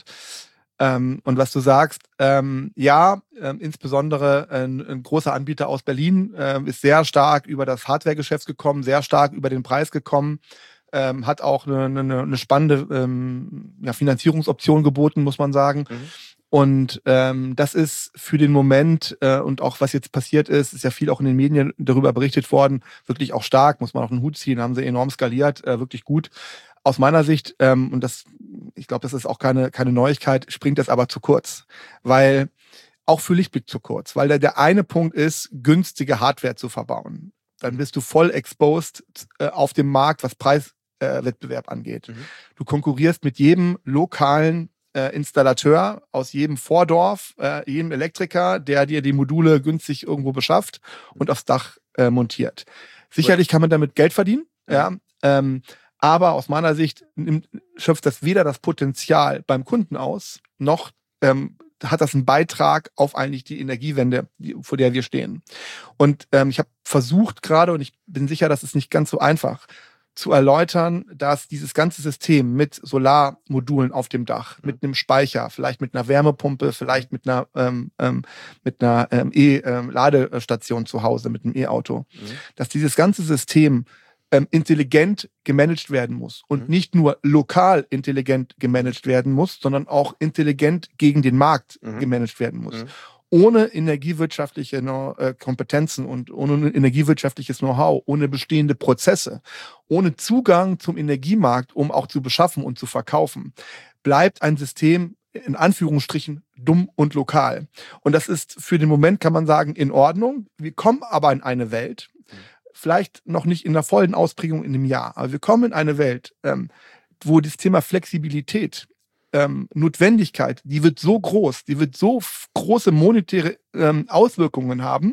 Ähm, und was du sagst, ähm, ja, ähm, insbesondere ein, ein großer Anbieter aus Berlin ähm, ist sehr stark über das Hardware-Geschäft gekommen, sehr stark über den Preis gekommen, ähm, hat auch eine, eine, eine spannende ähm, ja, Finanzierungsoption geboten, muss man sagen. Mhm. Und ähm, das ist für den Moment äh, und auch was jetzt passiert ist, ist ja viel auch in den Medien darüber berichtet worden, wirklich auch stark, muss man auch einen Hut ziehen, haben sie enorm skaliert, äh, wirklich gut. Aus meiner Sicht, ähm, und das, ich glaube, das ist auch keine, keine Neuigkeit, springt das aber zu kurz. Weil, auch für Lichtblick zu kurz, weil der, der eine Punkt ist, günstige Hardware zu verbauen. Dann bist du voll exposed äh, auf dem Markt, was Preiswettbewerb äh, angeht. Mhm. Du konkurrierst mit jedem lokalen äh, Installateur aus jedem Vordorf, äh, jedem Elektriker, der dir die Module günstig irgendwo beschafft und aufs Dach äh, montiert. Sicherlich kann man damit Geld verdienen, mhm. ja, ähm, aber aus meiner Sicht nimmt, schöpft das weder das Potenzial beim Kunden aus, noch ähm, hat das einen Beitrag auf eigentlich die Energiewende, die, vor der wir stehen. Und ähm, ich habe versucht gerade, und ich bin sicher, das ist nicht ganz so einfach, zu erläutern, dass dieses ganze System mit Solarmodulen auf dem Dach, mit einem Speicher, vielleicht mit einer Wärmepumpe, vielleicht mit einer ähm, ähm, mit einer ähm, E-Ladestation zu Hause, mit einem E-Auto, mhm. dass dieses ganze System Ähm, intelligent gemanagt werden muss und mhm. nicht nur lokal intelligent gemanagt werden muss, sondern auch intelligent gegen den Markt mhm. gemanagt werden muss. Mhm. Ohne energiewirtschaftliche äh, Kompetenzen und ohne energiewirtschaftliches Know-how, ohne bestehende Prozesse, ohne Zugang zum Energiemarkt, um auch zu beschaffen und zu verkaufen, bleibt ein System in Anführungsstrichen dumm und lokal. Und das ist für den Moment, kann man sagen, in Ordnung. Wir kommen aber in eine Welt, vielleicht noch nicht in der vollen Ausprägung in dem Jahr, aber wir kommen in eine Welt, ähm, wo das Thema Flexibilität, ähm, Notwendigkeit, die wird so groß, die wird so f- große monetäre ähm, Auswirkungen haben,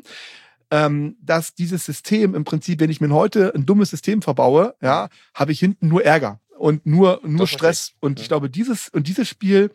ähm, dass dieses System im Prinzip, wenn ich mir heute ein dummes System verbaue, ja, habe ich hinten nur Ärger und nur, nur Stress. Und ich glaube, dieses, und dieses Spiel,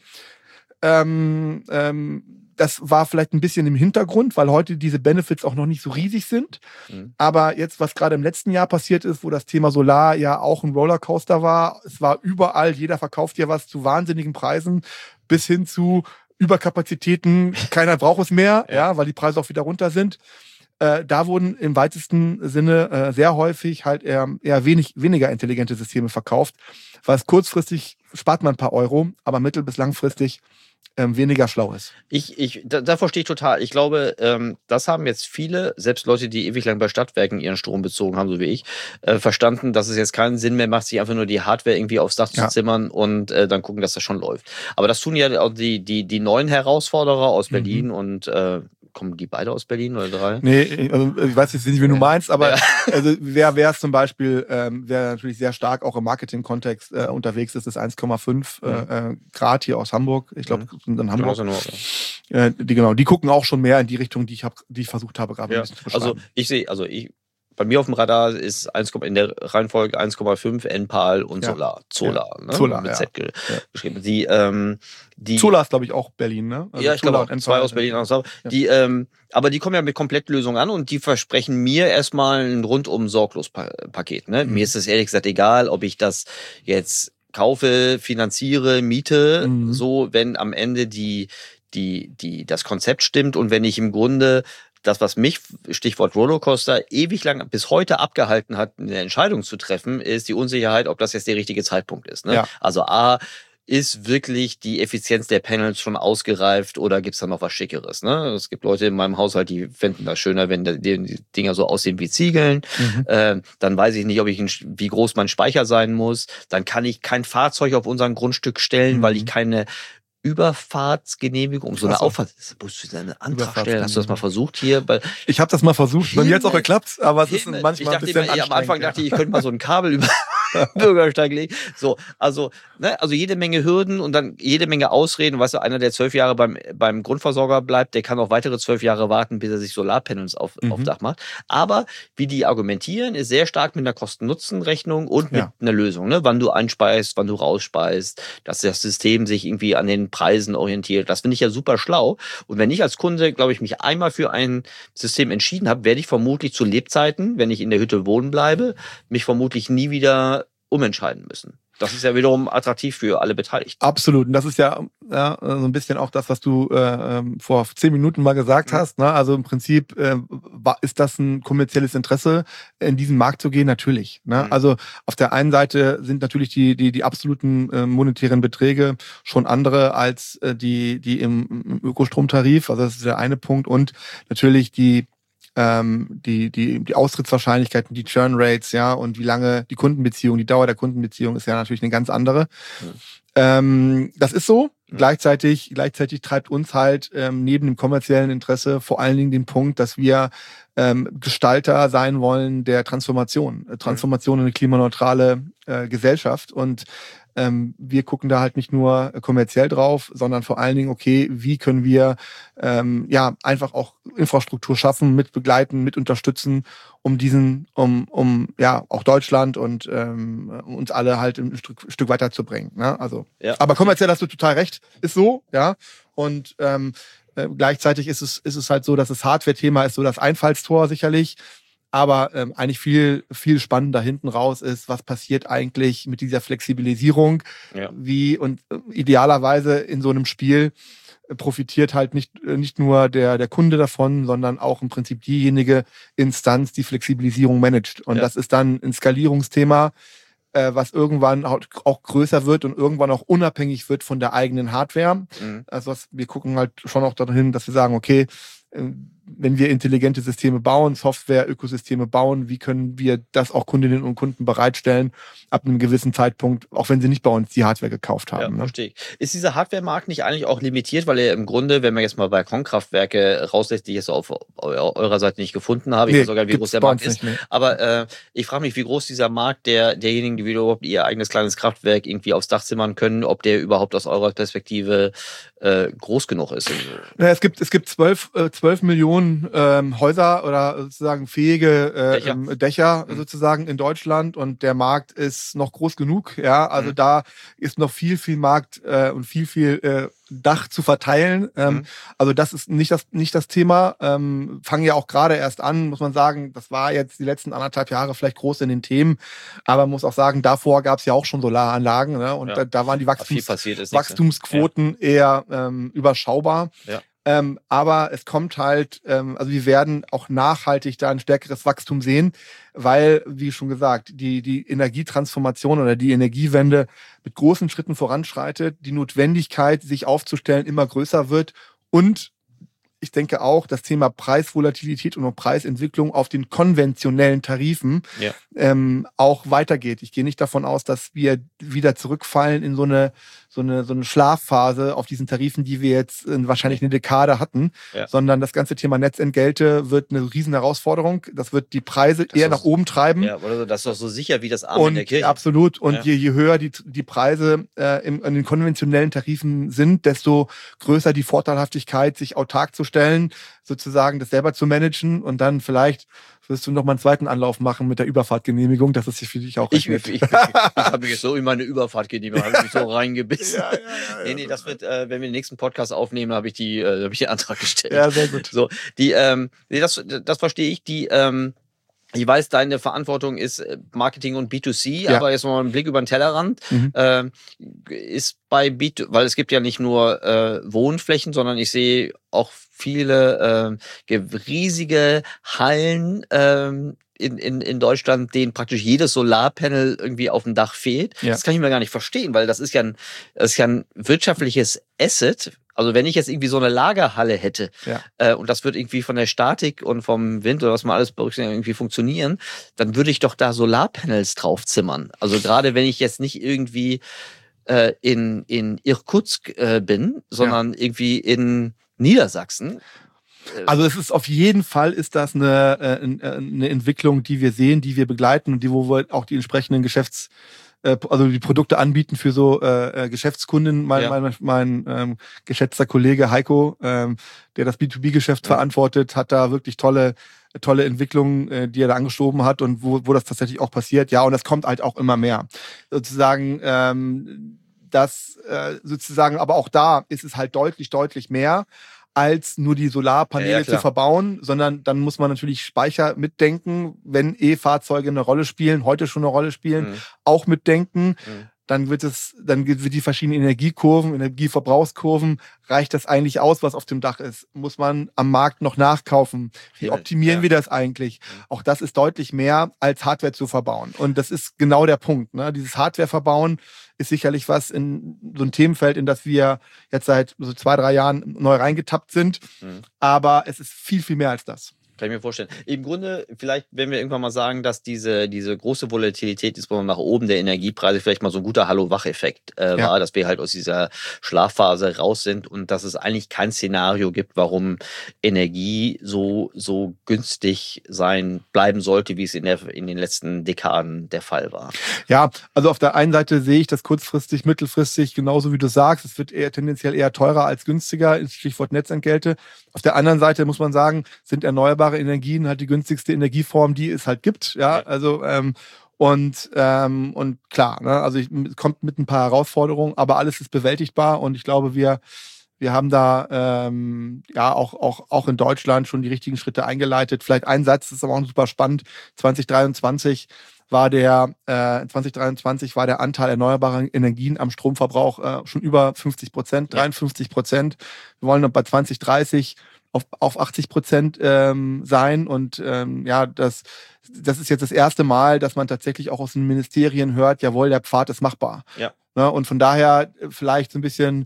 ähm, ähm, das war vielleicht ein bisschen im Hintergrund, weil heute diese Benefits auch noch nicht so riesig sind. Mhm. Aber jetzt, was gerade im letzten Jahr passiert ist, wo das Thema Solar ja auch ein Rollercoaster war, es war überall, jeder verkauft ja was zu wahnsinnigen Preisen, bis hin zu Überkapazitäten, keiner braucht es mehr, ja. ja, weil die Preise auch wieder runter sind. Äh, da wurden im weitesten Sinne äh, sehr häufig halt eher, eher wenig, weniger intelligente Systeme verkauft, was kurzfristig spart man ein paar Euro, aber mittel- bis langfristig Ähm, weniger schlau ist. Ich, ich, da, da verstehe ich total. Ich glaube, ähm, das haben jetzt viele, selbst Leute, die ewig lang bei Stadtwerken ihren Strom bezogen haben, so wie ich, äh, verstanden, dass es jetzt keinen Sinn mehr macht, sich einfach nur die Hardware irgendwie aufs Dach ja. zu zimmern und äh, dann gucken, dass das schon läuft. Aber das tun ja auch die, die, die neuen Herausforderer aus Berlin mhm. und äh, kommen die beide aus Berlin oder drei? Nee, also ich weiß jetzt nicht, wie du meinst, aber ja. also wer wer es zum Beispiel, ähm, wer natürlich sehr stark auch im Marketing-Kontext äh, unterwegs ist, ist eins Komma fünf mhm. äh, Grad hier aus Hamburg. Ich glaube, mhm. sind in Hamburg. Ja, nur, ja. Äh, die genau, die gucken auch schon mehr in die Richtung, die ich hab, die ich versucht habe gerade ja. ein bisschen zu beschreiben. Also ich sehe, also ich bei mir auf dem Radar ist eins, in der Reihenfolge eins Komma fünf, Enpal und ja. Solar. Zolar, ja. ne? Zolar, mit ja. Z ge- ja. geschrieben. Die, ähm, die Zolar ist, glaube ich, auch Berlin, ne? Also ja, ich glaube auch. Zwei aus Berlin. Aus die, ähm, aber die kommen ja mit Komplettlösungen an und die versprechen mir erstmal ein rundum sorglos Paket. Ne? Mhm. Mir ist es ehrlich gesagt egal, ob ich das jetzt kaufe, finanziere, miete, mhm. so, wenn am Ende die die, die, das Konzept stimmt und wenn ich im Grunde das, was mich, Stichwort Rollercoaster, ewig lang bis heute abgehalten hat, eine Entscheidung zu treffen, ist die Unsicherheit, ob das jetzt der richtige Zeitpunkt ist. Ne? Ja. Also A, ist wirklich die Effizienz der Panels schon ausgereift oder gibt's da noch was Schickeres? Ne? Es gibt Leute in meinem Haushalt, die fänden das schöner, wenn die, die Dinger so aussehen wie Ziegeln. Mhm. Ähm, dann weiß ich nicht, ob ich ein, wie groß mein Speicher sein muss. Dann kann ich kein Fahrzeug auf unser Grundstück stellen, mhm. weil ich keine Überfahrtsgenehmigung, um so eine so. Auffahrt, musst du deinen Antrag stellen. Hast du das mal versucht hier? Bei ich habe das mal versucht, bei mir hat es auch geklappt, aber es ist manchmal ich dachte ein bisschen immer, anstrengend. Am Anfang dachte ich, ich könnte mal so ein Kabel über Bürgersteig legen. So, also, ne, also jede Menge Hürden und dann jede Menge Ausreden. Weißt du, einer, der zwölf Jahre beim, beim Grundversorger bleibt, der kann auch weitere zwölf Jahre warten, bis er sich Solarpanels auf, mhm. auf Dach macht. Aber wie die argumentieren, ist sehr stark mit einer Kosten-Nutzen-Rechnung und mit ja. einer Lösung, ne? Wann du einspeist, wann du rausspeist, dass das System sich irgendwie an den Preisen orientiert. Das finde ich ja super schlau. Und wenn ich als Kunde, glaube ich, mich einmal für ein System entschieden habe, werde ich vermutlich zu Lebzeiten, wenn ich in der Hütte wohnen bleibe, mich vermutlich nie wieder umentscheiden müssen. Das ist ja wiederum attraktiv für alle Beteiligten. Absolut. Und das ist ja, ja so ein bisschen auch das, was du äh, vor zehn Minuten mal gesagt mhm. hast. Ne? Also im Prinzip äh, ist das ein kommerzielles Interesse, in diesen Markt zu gehen? Natürlich. Ne? Mhm. Also auf der einen Seite sind natürlich die die die absoluten äh, monetären Beträge schon andere als äh, die die im, im Ökostromtarif. Also das ist der eine Punkt. Und natürlich die Ähm, die, die, die Austrittswahrscheinlichkeiten, die Churn Rates, ja, und wie lange die Kundenbeziehung, die Dauer der Kundenbeziehung ist ja natürlich eine ganz andere. Mhm. Ähm, das ist so. Mhm. Gleichzeitig, gleichzeitig treibt uns halt ähm, neben dem kommerziellen Interesse vor allen Dingen den Punkt, dass wir ähm, Gestalter sein wollen der Transformation. Äh, Transformation in eine klimaneutrale äh, Gesellschaft. Und Ähm, wir gucken da halt nicht nur kommerziell drauf, sondern vor allen Dingen, okay, wie können wir ähm, ja einfach auch Infrastruktur schaffen, mit begleiten, mit unterstützen, um diesen, um, um ja auch Deutschland und ähm, uns alle halt ein Stück, Stück weiterzubringen. Ne? Also, ja. Aber kommerziell hast du total recht, ist so, ja. Und ähm, äh, gleichzeitig ist es, ist es halt so, dass das Hardware-Thema ist so das Einfallstor sicherlich. Aber ähm, eigentlich viel viel spannender hinten raus ist, was passiert eigentlich mit dieser Flexibilisierung, ja. wie und äh, idealerweise in so einem Spiel äh, profitiert halt nicht äh, nicht nur der der Kunde davon, sondern auch im Prinzip diejenige Instanz, die Flexibilisierung managt. Und ja. das ist dann ein Skalierungsthema, äh, was irgendwann auch, auch größer wird und irgendwann auch unabhängig wird von der eigenen Hardware. Mhm. Also was, wir gucken halt schon auch dahin, dass wir sagen, okay, äh, wenn wir intelligente Systeme bauen, Software-Ökosysteme bauen, wie können wir das auch Kundinnen und Kunden bereitstellen, ab einem gewissen Zeitpunkt, auch wenn sie nicht bei uns die Hardware gekauft haben. Ja, ne? Verstehe ich. Ist dieser Hardware-Markt nicht eigentlich auch limitiert, weil er im Grunde, wenn man jetzt mal Balkonkraftwerke rauslässt, die ich jetzt auf eurer Seite nicht gefunden habe, ich nee, weiß sogar, wie groß der Markt ist, nicht, nee. aber äh, ich frage mich, wie groß dieser Markt der derjenigen, die überhaupt ihr eigenes kleines Kraftwerk irgendwie aufs Dach zimmern können, ob der überhaupt aus eurer Perspektive äh, groß genug ist. Ja, es gibt es gibt zwölf äh, zwölf Millionen ähm, Häuser oder sozusagen fähige äh, Dächer, ähm, Dächer mhm. sozusagen in Deutschland und der Markt ist noch groß genug. Ja, also mhm. da ist noch viel viel Markt äh, und viel viel äh, Dach zu verteilen. Ähm, mhm. Also das ist nicht das nicht das Thema. Ähm, fangen ja auch gerade erst an, muss man sagen. Das war jetzt die letzten anderthalb Jahre vielleicht groß in den Themen, aber man muss auch sagen, davor gab es ja auch schon Solaranlagen, ne? Und ja. da, da waren die Wachstums Wachstumsquoten ja. eher ähm, überschaubar. Ja. Ähm, aber es kommt halt, ähm, also wir werden auch nachhaltig da ein stärkeres Wachstum sehen, weil, wie schon gesagt, die, die Energietransformation oder die Energiewende mit großen Schritten voranschreitet, die Notwendigkeit, sich aufzustellen, immer größer wird und ich denke auch, das Thema Preisvolatilität und Preisentwicklung auf den konventionellen Tarifen ja. ähm, auch weitergeht. Ich gehe nicht davon aus, dass wir wieder zurückfallen in so eine so eine so eine Schlafphase auf diesen Tarifen, die wir jetzt in wahrscheinlich eine Dekade hatten, ja. sondern das ganze Thema Netzentgelte wird eine riesen Herausforderung. Das wird die Preise das eher nach oben treiben. Ja, oder das ist doch so sicher wie das Arm in der Kirche. Absolut. Und ja. je, je höher die die Preise äh, im, in den konventionellen Tarifen sind, desto größer die Vorteilhaftigkeit, sich autark zu stellen, sozusagen das selber zu managen und dann vielleicht wirst du noch mal einen zweiten Anlauf machen mit der Überfahrtgenehmigung, das ist für dich auch ich, ich, ich, ich, ich habe mich jetzt so in meine Überfahrtgenehmigung habe ich mich so reingebissen. Ja, ja, ja, nee, nee, das wird, äh, wenn wir den nächsten Podcast aufnehmen, habe ich die, äh, habe ich den Antrag gestellt. Ja, sehr gut. So, die, ähm, nee, das, das verstehe ich. Die, ähm, Ich weiß, deine Verantwortung ist Marketing und B zwei C, Ja. aber jetzt mal ein Blick über den Tellerrand. Mhm. Äh, ist bei B zwei C, weil es gibt ja nicht nur äh, Wohnflächen, sondern ich sehe auch viele äh, riesige Hallen ähm, in, in, in Deutschland, denen praktisch jedes Solarpanel irgendwie auf dem Dach fehlt. Ja. Das kann ich mir gar nicht verstehen, weil das ist ja ein, das ist ja ein wirtschaftliches Asset. Also wenn ich jetzt irgendwie so eine Lagerhalle hätte Ja. äh, und das wird irgendwie von der Statik und vom Wind oder was man alles berücksichtigt irgendwie funktionieren, dann würde ich doch da Solarpanels draufzimmern. Also gerade wenn ich jetzt nicht irgendwie äh, in, in Irkutsk äh, bin, sondern ja. irgendwie in Niedersachsen. Also es ist auf jeden Fall ist das eine, äh, eine Entwicklung, die wir sehen, die wir begleiten und die, wo wir auch die entsprechenden Geschäfts also die Produkte anbieten für so äh, Geschäftskunden. Mein, ja. mein, mein ähm, geschätzter Kollege Heiko, ähm, der das B zwei B-Geschäft ja. verantwortet, hat da wirklich tolle tolle Entwicklungen, äh, die er da angeschoben hat und wo, wo das tatsächlich auch passiert. Ja, und das kommt halt auch immer mehr. Sozusagen, ähm, das äh, sozusagen, aber auch da ist es halt deutlich, deutlich mehr als nur die Solarpaneele ja, ja, zu verbauen, sondern dann muss man natürlich Speicher mitdenken, wenn E-Fahrzeuge eine Rolle spielen, heute schon eine Rolle spielen, mhm. auch mitdenken. Mhm. Dann wird es, dann wird die verschiedenen Energiekurven, Energieverbrauchskurven, reicht das eigentlich aus, was auf dem Dach ist? Muss man am Markt noch nachkaufen? Wie ja, optimieren ja. wir das eigentlich? Mhm. Auch das ist deutlich mehr als Hardware zu verbauen. Und das ist genau der Punkt. Ne? Dieses Hardware verbauen ist sicherlich was in so ein Themenfeld, in das wir jetzt seit so zwei, drei Jahren neu reingetappt sind. Mhm. Aber es ist viel, viel mehr als das. Kann ich mir vorstellen. Im Grunde, vielleicht, wenn wir irgendwann mal sagen, dass diese, diese große Volatilität, insbesondere nach oben der Energiepreise, vielleicht mal so ein guter Hallo-Wach-Effekt äh, ja. war, dass wir halt aus dieser Schlafphase raus sind und dass es eigentlich kein Szenario gibt, warum Energie so, so günstig sein bleiben sollte, wie es in, der, in den letzten Dekaden der Fall war. Ja, also auf der einen Seite sehe ich das kurzfristig, mittelfristig, genauso wie du sagst, es wird eher tendenziell eher teurer als günstiger, Stichwort Netzentgelte. Auf der anderen Seite muss man sagen, sind erneuerbare Energien halt die günstigste Energieform, die es halt gibt. Ja, also ähm, und ähm, und klar, ne, also ich, kommt mit ein paar Herausforderungen, aber alles ist bewältigbar und ich glaube, wir wir haben da ähm, ja auch auch auch in Deutschland schon die richtigen Schritte eingeleitet. Vielleicht ein Satz, das ist aber auch super spannend. zwanzig dreiundzwanzig war der äh, zwanzig dreiundzwanzig war der Anteil erneuerbarer Energien am Stromverbrauch äh, schon über fünfzig Prozent, dreiundfünfzig Prozent. Wir wollen noch bei zwanzig dreißig auf, auf achtzig Prozent ähm, sein und ähm, ja, das, das ist jetzt das erste Mal, dass man tatsächlich auch aus den Ministerien hört, jawohl, der Pfad ist machbar. Ja. Ne? Und von daher vielleicht so ein bisschen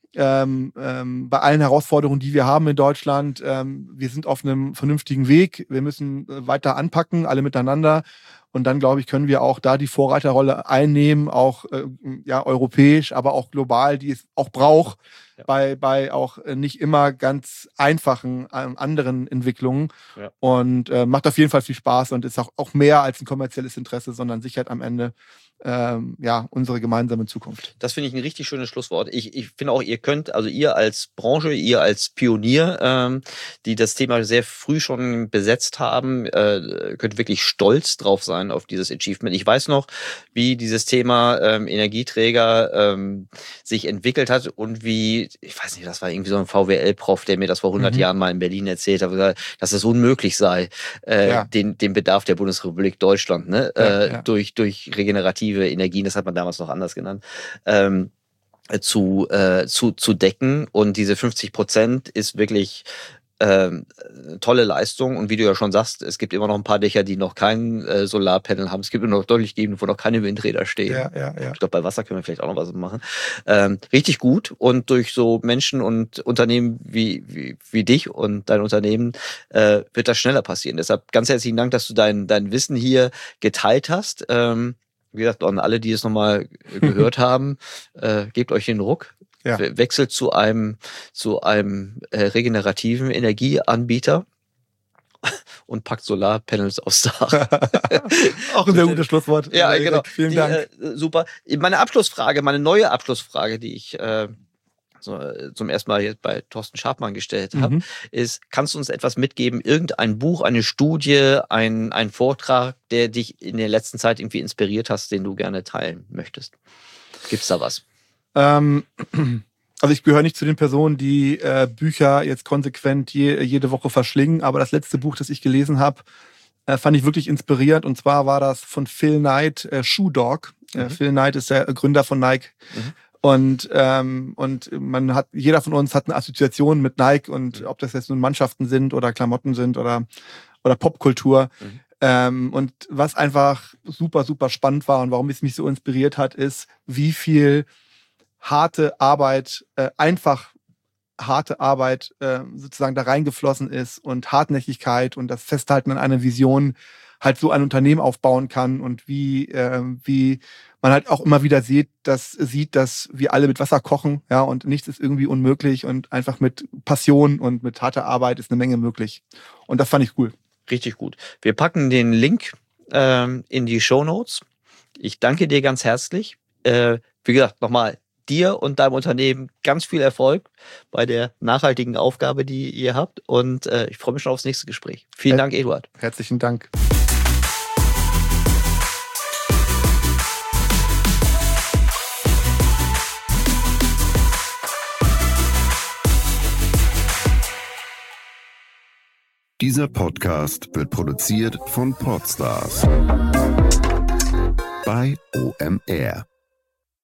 ähm, ähm, bei allen Herausforderungen, die wir haben in Deutschland, ähm, wir sind auf einem vernünftigen Weg, wir müssen weiter anpacken, alle miteinander. Und dann, glaube ich, können wir auch da die Vorreiterrolle einnehmen, auch äh, ja, europäisch, aber auch global, die es auch braucht, ja. bei, bei auch nicht immer ganz einfachen äh, anderen Entwicklungen. Ja. Und äh, macht auf jeden Fall viel Spaß und ist auch, auch mehr als ein kommerzielles Interesse, sondern sichert am Ende ähm, ja, unsere gemeinsame Zukunft. Das finde ich ein richtig schönes Schlusswort. Ich, ich finde auch, ihr könnt, also ihr als Branche, ihr als Pionier, ähm, die das Thema sehr früh schon besetzt haben, äh, könnt wirklich stolz drauf sein auf dieses Achievement. Ich weiß noch, wie dieses Thema ähm, Energieträger ähm, sich entwickelt hat und wie, ich weiß nicht, das war irgendwie so ein V W L-Prof, der mir das vor hundert mhm. Jahren mal in Berlin erzählt hat, dass es unmöglich sei, äh, ja. den, den Bedarf der Bundesrepublik Deutschland ne, ja, äh, ja. durch, durch regenerative Energien, das hat man damals noch anders genannt, ähm, zu, äh, zu, zu decken. Und diese fünfzig Prozent ist wirklich ähm, tolle Leistung. Und wie du ja schon sagst, es gibt immer noch ein paar Dächer, die noch kein äh, Solarpanel haben. Es gibt immer noch deutlich Gegenden, wo noch keine Windräder stehen. Ja, ja, ja. Ich glaube, bei Wasser können wir vielleicht auch noch was machen. Ähm, richtig gut. Und durch so Menschen und Unternehmen wie, wie, wie dich und dein Unternehmen äh, wird das schneller passieren. Deshalb ganz herzlichen Dank, dass du dein, dein Wissen hier geteilt hast. Ähm, Wie gesagt, an alle, die es nochmal gehört haben, äh, gebt euch den Ruck. Ja. Wechselt zu einem, zu einem äh, regenerativen Energieanbieter und packt Solarpanels aufs Dach. Auch ein sehr gutes Schlusswort. Ja, äh, genau. Vielen die, Dank. Äh, super. Meine Abschlussfrage, meine neue Abschlussfrage, die ich äh, so, äh, zum ersten Mal jetzt bei Thorsten Scharpmann gestellt habe, mhm. ist, kannst du uns etwas mitgeben, irgendein Buch, eine Studie, ein, ein Vortrag, der dich in der letzten Zeit irgendwie inspiriert hast, den du gerne teilen möchtest? Gibt's da was? Ähm, also ich gehöre nicht zu den Personen, die äh, Bücher jetzt konsequent je, jede Woche verschlingen, aber das letzte Buch, das ich gelesen habe, äh, fand ich wirklich inspirierend. Und zwar war das von Phil Knight, äh, Shoe Dog. Mhm. Äh, Phil Knight ist der Gründer von Nike. Mhm. Und, ähm, und man hat, jeder von uns hat eine Assoziation mit Nike und ob das jetzt nun Mannschaften sind oder Klamotten sind oder, oder Popkultur. Mhm. Ähm, und was einfach super, super spannend war und warum es mich so inspiriert hat, ist, wie viel harte Arbeit, äh, einfach harte Arbeit äh, sozusagen da reingeflossen ist und Hartnäckigkeit und das Festhalten an einer Vision halt so ein Unternehmen aufbauen kann und wie, äh, wie man halt auch immer wieder sieht, dass, sieht, dass wir alle mit Wasser kochen, ja, und nichts ist irgendwie unmöglich und einfach mit Passion und mit harter Arbeit ist eine Menge möglich. Und das fand ich cool. Richtig gut. Wir packen den Link ähm, in die Shownotes. Ich danke dir ganz herzlich. Äh, wie gesagt, nochmal dir und deinem Unternehmen ganz viel Erfolg bei der nachhaltigen Aufgabe, die ihr habt. Und äh, ich freue mich schon aufs nächste Gespräch. Vielen Her- Dank, Eduard. Herzlichen Dank. Dieser Podcast wird produziert von Podstars bei O M R.